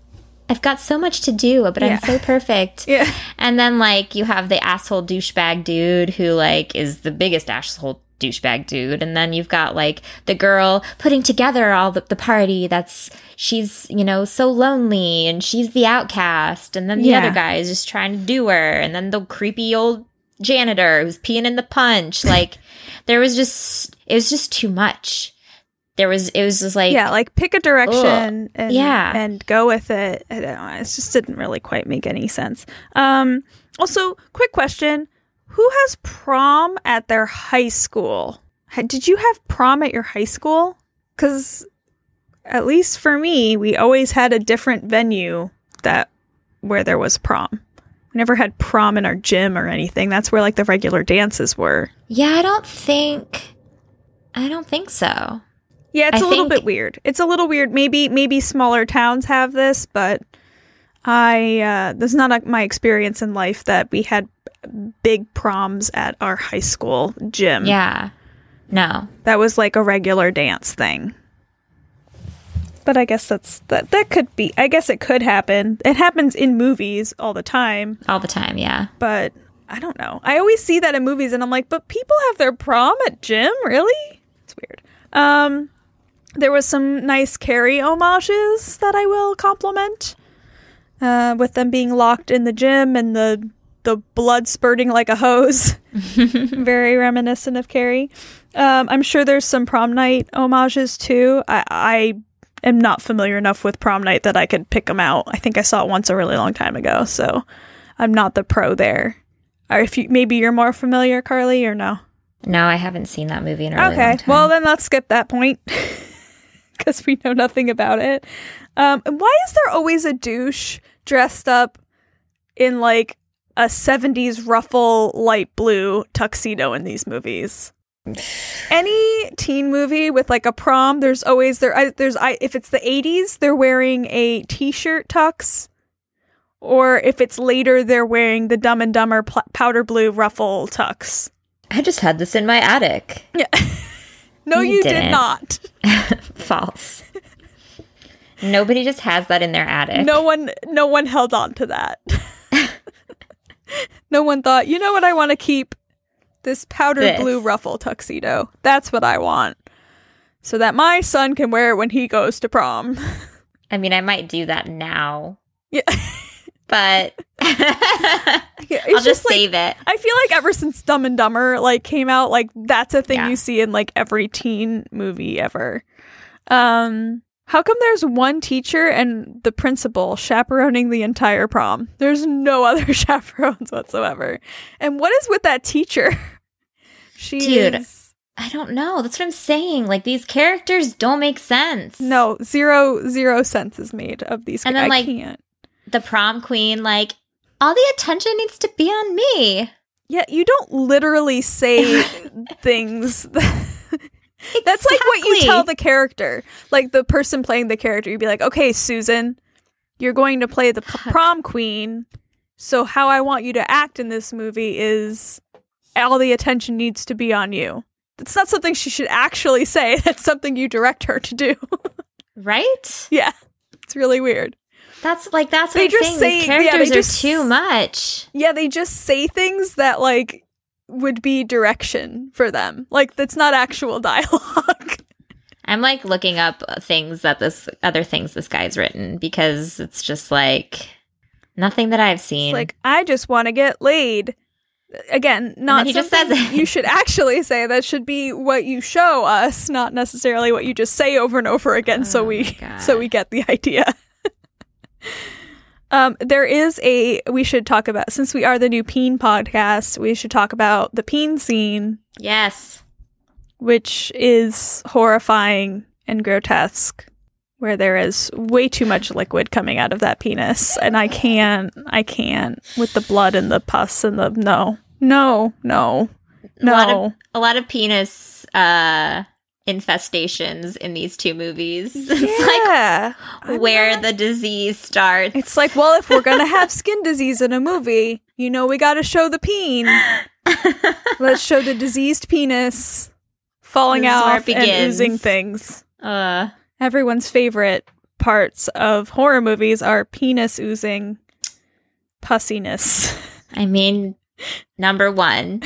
I've got so much to do, but Yeah. I'm so perfect. Yeah. And then, like, you have the asshole douchebag dude who, like, is the biggest asshole douchebag dude. And then you've got, like, the girl putting together all the, the party that's, she's, you know, so lonely and she's the outcast. And then the Yeah. other guy is just trying to do her. And then the creepy old janitor who's peeing in the punch. Like, there was just, it was just too much. There was, it was just like, Yeah, like pick a direction ugh. and Yeah. and go with it. I don't know. It just didn't really quite make any sense. Um, also, quick question: who has prom at their high school? Ha- Did you have prom at your high school? Because at least for me, we always had a different venue that where there was prom. We never had prom in our gym or anything. That's where like the regular dances were. yeah, I don't think, I don't think so. Yeah, it's I a little think- bit weird. It's a little weird. Maybe maybe smaller towns have this, but I uh, that's not a, my experience in life that we had big proms at our high school gym. Yeah. No. That was like a regular dance thing. But I guess that's that that could be. I guess it could happen. It happens in movies all the time, All the time, yeah. but I don't know. I always see that in movies and I'm like, "But people have their prom at gym? Really?" It's weird. Um There was some nice Carrie homages that I will compliment, uh, with them being locked in the gym and the the blood spurting like a hose. Very reminiscent of Carrie. Um, I'm sure there's some prom night homages too. I, I am not familiar enough with prom night that I could pick them out. I think I saw it once a really long time ago, so I'm not the pro there. Or if you maybe you're more familiar, Carly, or no? No, I haven't seen that movie in a really Okay, long time. well then let's skip that point. Because we know nothing about it. Um, and why is there always a douche dressed up in like a seventies ruffle light blue tuxedo in these movies? Any teen movie with like a prom, there's always there. I, there's I if it's the eighties, they're wearing a t-shirt tux, or if it's later, they're wearing the Dumb and Dumber pl- powder blue ruffle tux. I just had this in my attic. Yeah. No, You you did didn't. not. False. Nobody just has that in their attic. No one, no one held on to that. No one thought, you know what, I want to keep this powder This. blue ruffle tuxedo. That's what I want, so that my son can wear it when he goes to prom. I mean, I might do that now, Yeah, but Yeah, it's I'll just like- save it. I feel like ever since Dumb and Dumber like came out, like that's a thing Yeah. you see in like every teen movie ever. Um, how come there's one teacher and the principal chaperoning the entire prom? There's no other chaperones whatsoever. And what is with that teacher? She Dude. is I don't know. That's what I'm saying. Like, these characters don't make sense. no zero zero sense is made of these. And then, I like, can't. The prom queen, like, all the attention needs to be on me. Yeah, you don't literally say things. That's like what you Exactly. tell the character, like the person playing the character. You'd be like, okay, Susan, you're going to play the p- prom queen. So how I want you to act in this movie is all the attention needs to be on you. That's not something she should actually say. That's something you direct her to do. Right? Yeah, it's really weird. That's like, that's what They I'm just saying. say- These yeah, they characters just- are too much. Yeah, they just say things that like would be direction for them. Like that's not actual dialogue. I'm like looking up things that this, other things this guy's written, because it's just like nothing that I've seen. It's like, I just want to get laid. Again, not then he just something says it. you should actually say. That should be what you show us, not necessarily what you just say over and over again. so Oh we, my God. so we get the idea. um, there is a. We should talk about, since we are the new Peen podcast. We should talk about the Peen scene, yes. which is horrifying and grotesque, where there is way too much liquid coming out of that penis, and I can't, I can't, with the blood and the pus and the, no, no, no, A lot no. of, a lot of penis uh, infestations in these two movies. It's Yeah. like I'm where not- the disease starts. It's like, well, if we're gonna have skin disease in a movie, you know, we gotta show the peen. Let's show the diseased penis falling This is where out it and begins. oozing things. uh, Everyone's favorite parts of horror movies are penis oozing pussiness. I mean, number one,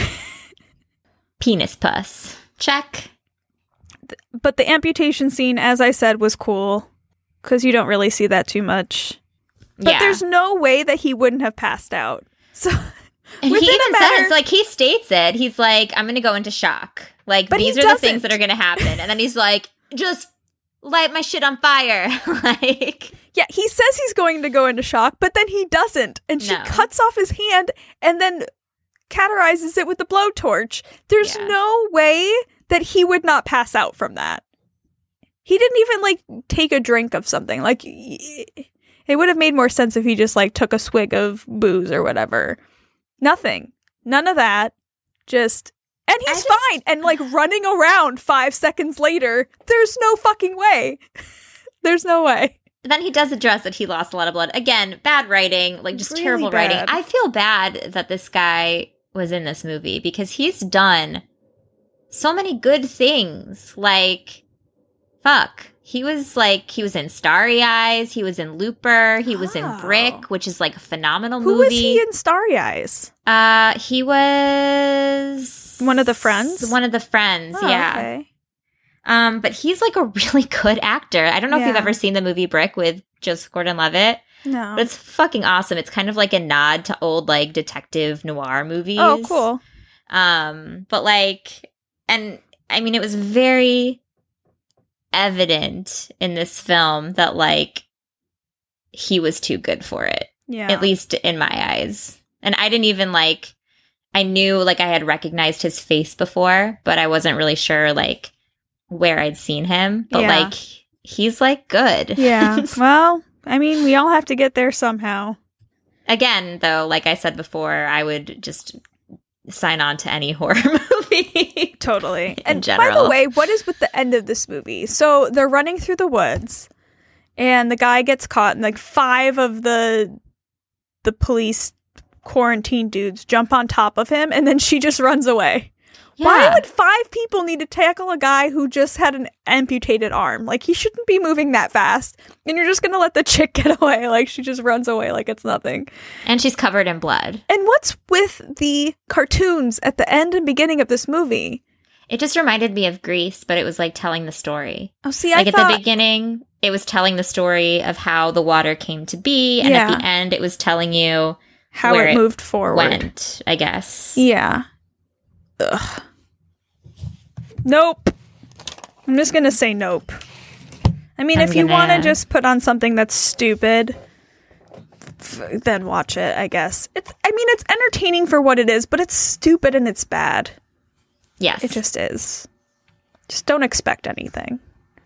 penis pus. Check. But the amputation scene, as I said, was cool because you don't really see that too much. But yeah. there's no way that he wouldn't have passed out. So, and he within a even matter- says, like, he states it. He's like, I'm going to go into shock. Like, But he these are the doesn't. things that are going to happen. And then he's like, just light my shit on fire. Like, Yeah, he says he's going to go into shock, but then he doesn't. And she No. cuts off his hand and then cauterizes it with the blowtorch. There's Yeah. no way that he would not pass out from that. He didn't even, like, take a drink of something. Like, y- it would have made more sense if he just, like, took a swig of booze or whatever. Nothing. None of that. Just... And I he's just- fine. And, like, running around five seconds later, there's no fucking way. There's no way. then he does address that he lost a lot of blood. Again, bad writing, like just Really terrible bad. writing. I feel bad that this guy was in this movie because he's done so many good things. Like, fuck. He was like, he was in Starry Eyes. He was in Looper. He was in Oh. Brick, which is like a phenomenal Who movie. was he in Starry Eyes? Uh, he was One of the friends? One of the friends, Oh, yeah. okay. Um, but he's like a really good actor. I don't know if you've Yeah. ever seen the movie Brick with Joseph Gordon-Levitt, No. but it's fucking awesome. It's kind of like a nod to old like detective noir movies. Oh, cool. Um, but like, and I mean, it was very evident in this film that like he was too good for it. Yeah. At least in my eyes. And I didn't even like, I knew like I had recognized his face before, but I wasn't really sure like where I'd seen him. But Yeah. like, he's like good. Yeah. Well, I mean, we all have to get there somehow. Again, though, like I said before, I would just sign on to any horror movie. Totally. And by general. the way, what is with the end of this movie? So they're running through the woods and the guy gets caught and like five of the the police quarantine dudes jump on top of him and then she just runs away. Why would five people need to tackle a guy who just had an amputated arm? Like, he shouldn't be moving that fast. And you're just going to let the chick get away. Like, she just runs away like it's nothing. And she's covered in blood. And what's with the cartoons at the end and beginning of this movie? It just reminded me of Grease, but it was like telling the story. Oh, see, Like I at thought... the beginning, it was telling the story of how the water came to be. And at Yeah. the end, it was telling you how where it it moved forward. went, I guess. Yeah. Ugh. Nope. I'm just gonna say nope. I mean, I'm if you want to gonna- just put on something that's stupid, f- then watch it, I guess. It's. I mean, it's entertaining for what it is, but it's stupid and it's bad. Yes. It just is. Just don't expect anything.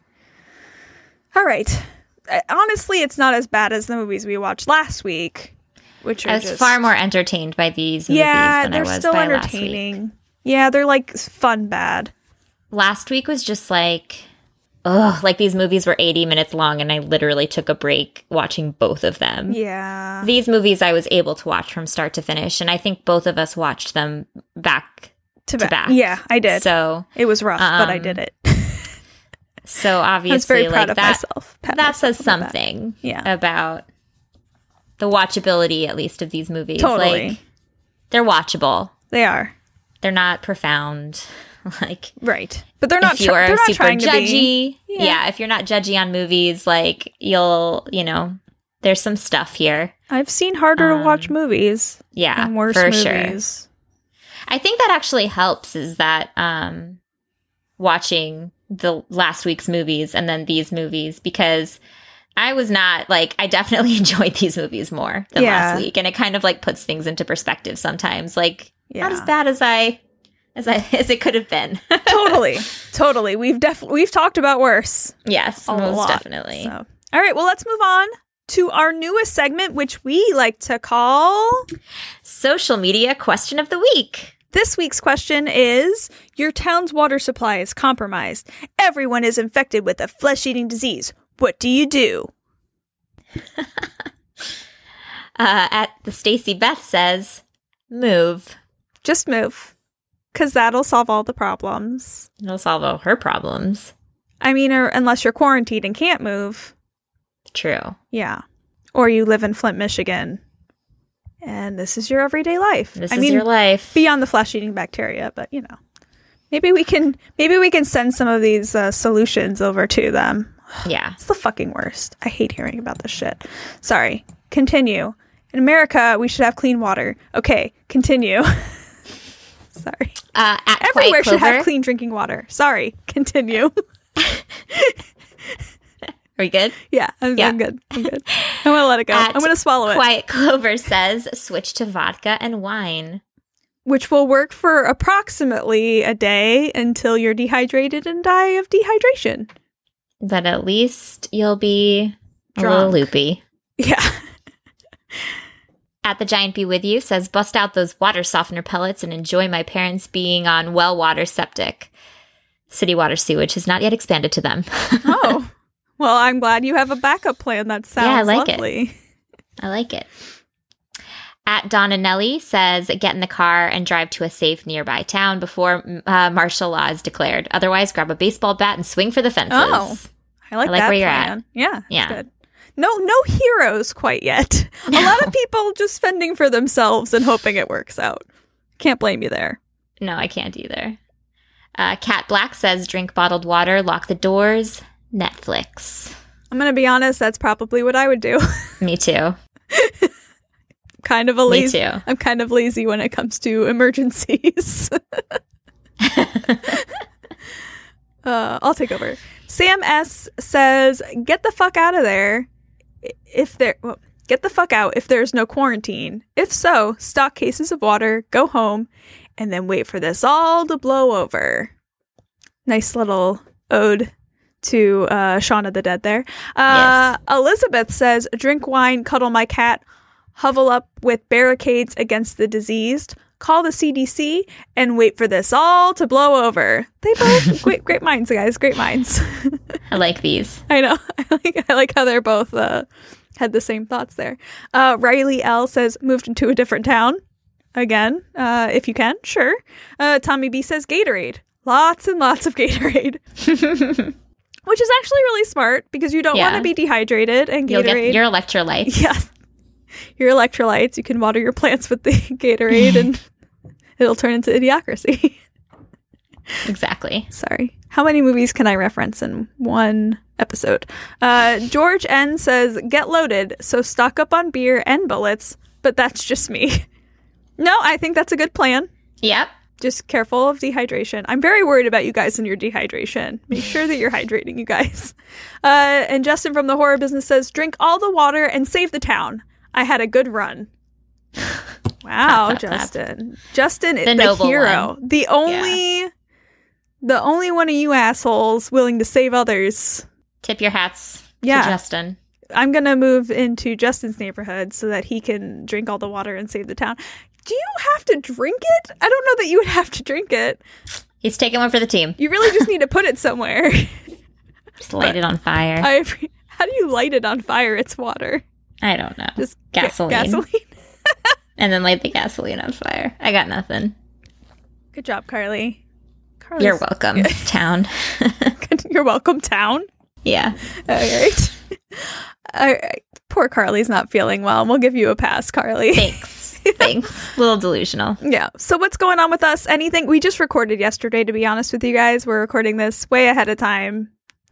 All right. Uh, Honestly, it's not as bad as the movies we watched last week, which are I was just far more entertained by these movies yeah, than I they're was still by last week. entertaining. Yeah, they're like fun bad. Last week was just like, ugh, like these movies were eighty minutes long and I literally took a break watching both of them. Yeah. These movies I was able to watch from start to finish, and I think both of us watched them back to, to ba- back. Yeah, I did. So, It was rough, but I um, did it. so I was obviously, very proud like of that, myself. Pat that myself says on the back. something Yeah. about the watchability, at least, of these movies. Totally. Like, they're watchable. They are. They're not profound. Like, Right. But they're not, if you try- are they're not super trying to judgy, be. yeah. Yeah. if you're not judgy on movies, like you'll, you know, there's some stuff here. I've seen harder Um, to watch movies Yeah, and worse for sure. movies. I think that actually helps is that um, watching the last week's movies and then these movies, because I was not like, I definitely enjoyed these movies more than Yeah. last week. And it kind of like puts things into perspective sometimes. Like, not as Yeah. bad as I, as I, as it could have been. Totally. Totally. We've definitely we've talked about worse. Yes, A most lot, definitely. So. All right, well, let's move on to our newest segment, which we like to call... Social media question of the week. This week's question is, your town's water supply is compromised. Everyone is infected with a flesh-eating disease. What do you do? Uh, at the Stacy Beth says, move. Just move. Because that'll solve all the problems. It'll solve all her problems. I mean, or unless you're quarantined and can't move. True. Yeah. Or you live in Flint, Michigan, and this is your everyday life. This I is mean, your life. beyond the flesh-eating bacteria, but you know, maybe we can maybe we can send some of these uh, solutions over to them. Yeah. It's the fucking worst. I hate hearing about this shit. Sorry. Continue. In America, we should have clean water. Okay, continue. Sorry. Uh, at Everywhere Quiet should have Clover- clean drinking water. Sorry. Continue. Are we good? Yeah, I'm, Yeah. I'm good. I'm good. I'm gonna let it go. At I'm gonna swallow it. Quiet Clover says, switch to vodka and wine. Which will work for approximately a day until you're dehydrated and die of dehydration. But at least you'll be a Drunk. little loopy. Yeah. At the Giant Be With You says, bust out those water softener pellets and enjoy my parents being on well water septic. City water sewage has not yet expanded to them. Oh. Well, I'm glad you have a backup plan. That sounds Yeah, I like it. lovely. I like it. At Donna Nelly says, get in the car and drive to a safe nearby town before uh, martial law is declared. Otherwise, grab a baseball bat and swing for the fences. Oh. I like I like that where you're at. plan. Yeah. Yeah. Good. No, no heroes quite yet. No. A lot of people just fending for themselves and hoping it works out. Can't blame you there. No, I can't either. Uh, Cat Black says, drink bottled water, lock the doors, Netflix. I'm going to be honest, that's probably what I would do. Me too. kind of a Me lazy. too. I'm kind of lazy when it comes to emergencies. uh, I'll take over. Sam S says, "Get the fuck out of there. If there, well, get the fuck out if there's no quarantine. If so, stock cases of water, go home, and then wait for this all to blow over." Nice little ode to uh, Shaun of the Dead there. Uh, Yes. Elizabeth says, "Drink wine, cuddle my cat, huddle up with barricades against the diseased, call the C D C, and wait for this all to blow over." They both great, great minds, guys. Great minds. I like these. I know. I like. I like how they're both uh, had the same thoughts there. Uh, Riley L says, "Moved into a different town again, uh, if you can, sure." Uh, Tommy B says, "Gatorade, lots and lots of Gatorade." Which is actually really smart because you don't Yeah. want to be dehydrated, and You'll Gatorade. get your electrolytes. Yeah. Your electrolytes. You can water your plants with the Gatorade and it'll turn into Idiocracy. Exactly. Sorry. How many movies can I reference in one episode? Uh, George N says, "Get loaded, so stock up on beer and bullets," but that's just me. No, I think that's a good plan. Yep. Just careful of dehydration. I'm very worried about you guys and your dehydration. Make sure that you're hydrating, you guys. Uh, and Justin from the Horror Business says, "Drink all the water and save the town. I had a good run." Wow, Clap, clap, clap. Justin. Justin is The the, noble hero. one. The only the only one of you assholes willing to save others. Tip your hats Yeah. to Justin. I'm going to move into Justin's neighborhood so that he can drink all the water and save the town. Do you have to drink it? I don't know that you would have to drink it. He's taking one for the team. You really just need to put it somewhere. Just light it on fire. I, how do you light it on fire? It's water. I don't know. Just ga- Gasoline. gasoline. And then light the gasoline on fire. I got nothing. Good job, Carly. Carly's, You're welcome, town. You're welcome, town. Yeah. All right. All right. Poor Carly's not feeling well. We'll give you a pass, Carly. Thanks. Thanks. A little delusional. Yeah. So what's going on with us? Anything? We just recorded yesterday, to be honest with you guys. We're recording this way ahead of time.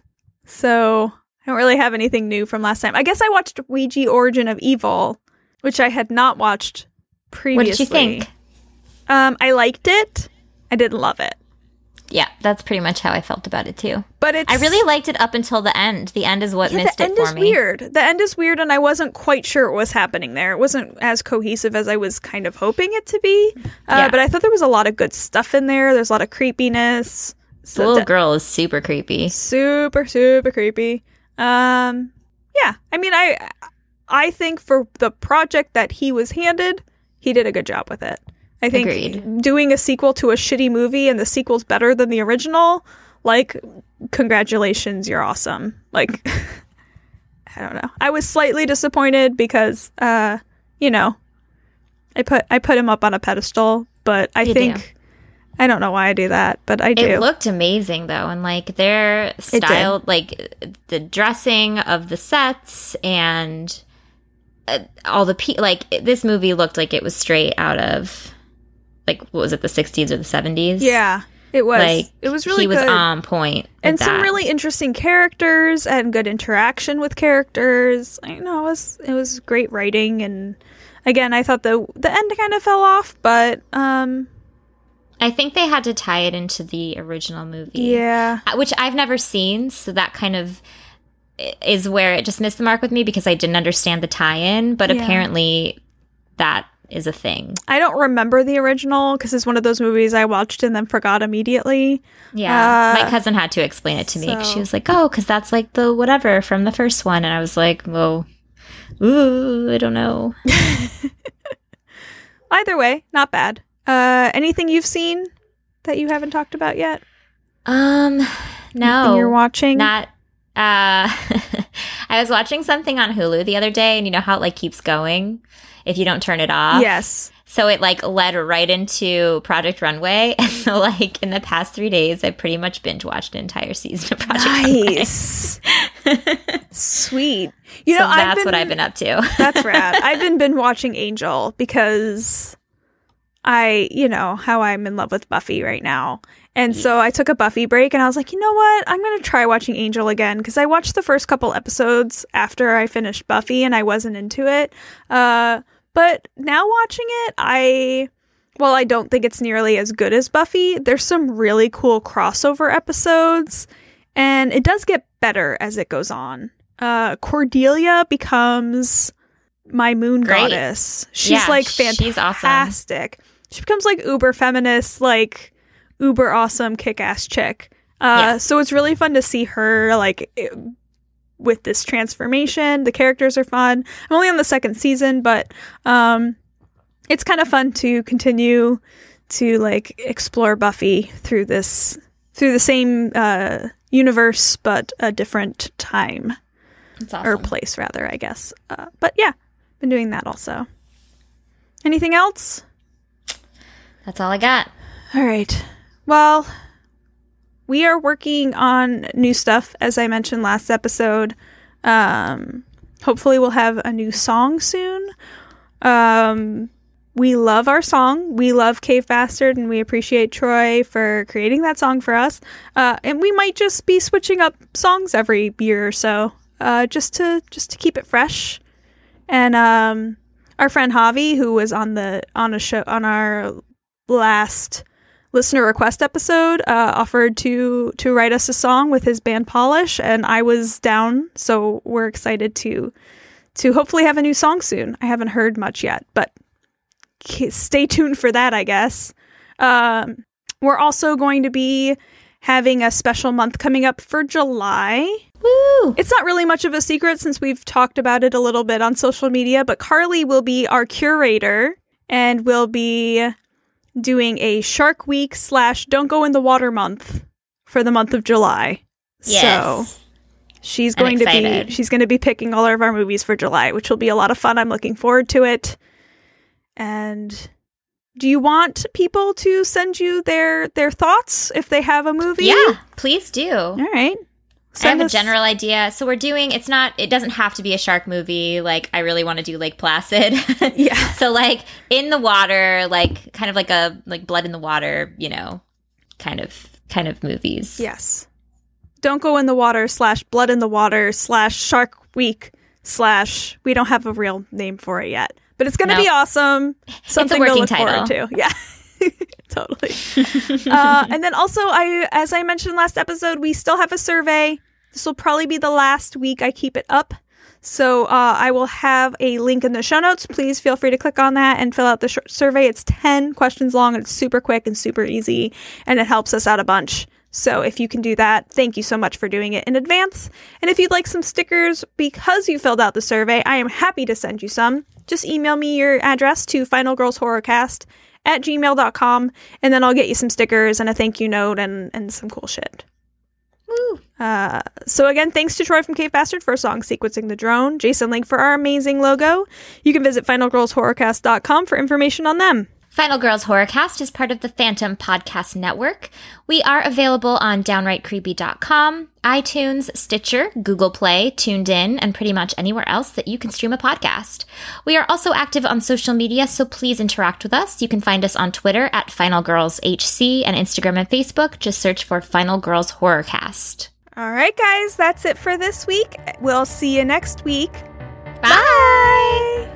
So I don't really have anything new from last time. I guess I watched Ouija Origin of Evil, which I had not watched previously. What did you think? Um, I liked it. I didn't love it. Yeah, that's pretty much how I felt about it too. But it's I really liked it up until the end. The end is what yeah, missed the it end for is me. weird. The end is weird, and I wasn't quite sure what was happening there. It wasn't as cohesive as I was kind of hoping it to be. Uh, Yeah. But I thought there was a lot of good stuff in there. There's a lot of creepiness. The So little de- girl is super creepy. super super creepy. Um, yeah. I mean, I I think for the project that he was handed, he did a good job with it. I think Agreed. doing a sequel to a shitty movie and the sequel's better than the original, like, congratulations, you're awesome. Like, I don't know. I was slightly disappointed because, uh, you know, I put I put him up on a pedestal, but I You think do. I don't know why I do that, but I do. It looked amazing, though, and like their style, like the dressing of the sets and uh, all the pe- like this movie looked like it was straight out of like what was it, the sixties or the seventies? Yeah, it was. Like it was really he was good. on point, with and some that. really interesting characters and good interaction with characters. I know it was it was great writing, and again, I thought the the end kind of fell off, but um. I think they had to tie it into the original movie. Yeah. Which I've never seen, so that kind of is where it just missed the mark with me because I didn't understand the tie-in, but Yeah. apparently that is a thing. I don't remember the original because it's one of those movies I watched and then forgot immediately. Yeah. Uh, My cousin had to explain it to me 'cause so- she was like, oh, because that's like the whatever from the first one. And I was like, well, ooh, I don't know. Either way, not bad. Uh, anything you've seen that you haven't talked about yet? Um, no. Anything you're watching? Not, uh, I was watching something on Hulu the other day, and you know how it like keeps going if you don't turn it off? Yes. So it like led right into Project Runway. And so like in the past three days, I pretty much binge watched an entire season of Project Nice. Runway. Sweet. You so know, I've that's been, what I've been up to. That's rad. I've been been watching Angel because I, you know, how I'm in love with Buffy right now. And so I took a Buffy break and I was like, you know what? I'm going to try watching Angel again because I watched the first couple episodes after I finished Buffy and I wasn't into it. Uh, but now watching it, I, well, I don't think it's nearly as good as Buffy. There's some really cool crossover episodes and it does get better as it goes on. Uh, Cordelia becomes my moon Great. goddess. She's Yeah, like she's awesome. fantastic. She becomes like uber feminist, like uber awesome kick-ass chick. Uh, Yeah. So it's really fun to see her like it, with this transformation. The characters are fun. I'm only on the second season, but um, it's kind of fun to continue to like explore Buffy through this through the same uh, universe, but a different time. It's awesome. Or place, rather, I guess. Uh, but yeah, been doing that also. Anything else? That's all I got. All right. Well, we are working on new stuff, as I mentioned last episode. Um, hopefully, we'll have a new song soon. Um, we love our song. We love Cave Bastard, and we appreciate Troy for creating that song for us. Uh, and we might just be switching up songs every year or so. Uh, just to just to keep it fresh, and um, our friend Javi, who was on the on a show on our last listener request episode, uh, offered to to write us a song with his band Polish, and I was down. So we're excited to to hopefully have a new song soon. I haven't heard much yet, but stay tuned for that, I guess. Um, we're also going to be having a special month coming up for July. Woo! It's not really much of a secret since we've talked about it a little bit on social media, but Carly will be our curator and will be doing a Shark Week slash Don't Go in the Water month for the month of July. Yes. So she's I'm going to excited. be she's going to be picking all of our movies for July, which will be a lot of fun. I'm looking forward to it. And do you want people to send you their their thoughts if they have a movie? Yeah, please do. All right. I have Send a us- general idea. So we're doing, it's not, it doesn't have to be a shark movie. Like, I really want to do Lake Placid. Yeah. So, like, in the water, like, kind of like a, like, blood in the water, you know, kind of, kind of movies. Yes. Don't Go in the Water slash Blood in the Water slash Shark Week slash, we don't have a real name for it yet, but it's going to Nope. be awesome. Something working to look title. forward to. Yeah. Totally. uh, and then also, I, as I mentioned last episode, we still have a survey. This will probably be the last week I keep it up. So uh, I will have a link in the show notes. Please feel free to click on that and fill out the sh- survey. It's ten questions long and it's super quick and super easy, and it helps us out a bunch. So if you can do that, thank you so much for doing it in advance. And if you'd like some stickers because you filled out the survey, I am happy to send you some. Just email me your address to finalgirlshorrorcast at gmail dot com, and then I'll get you some stickers and a thank you note and, and some cool shit. Woo. Uh, so again, thanks to Troy from Cave Bastard for song sequencing the drone, Jason Link for our amazing logo. You can visit final girls horror cast dot com for information on them. Final Girls Horrorcast is part of the Phantom Podcast Network. We are available on downright creepy dot com, iTunes, Stitcher, Google Play, Tuned In, and pretty much anywhere else that you can stream a podcast. We are also active on social media, so please interact with us. You can find us on Twitter at Final Girls H C and Instagram and Facebook. Just search for Final Girls Horrorcast. All right, guys, that's it for this week. We'll see you next week. Bye! Bye.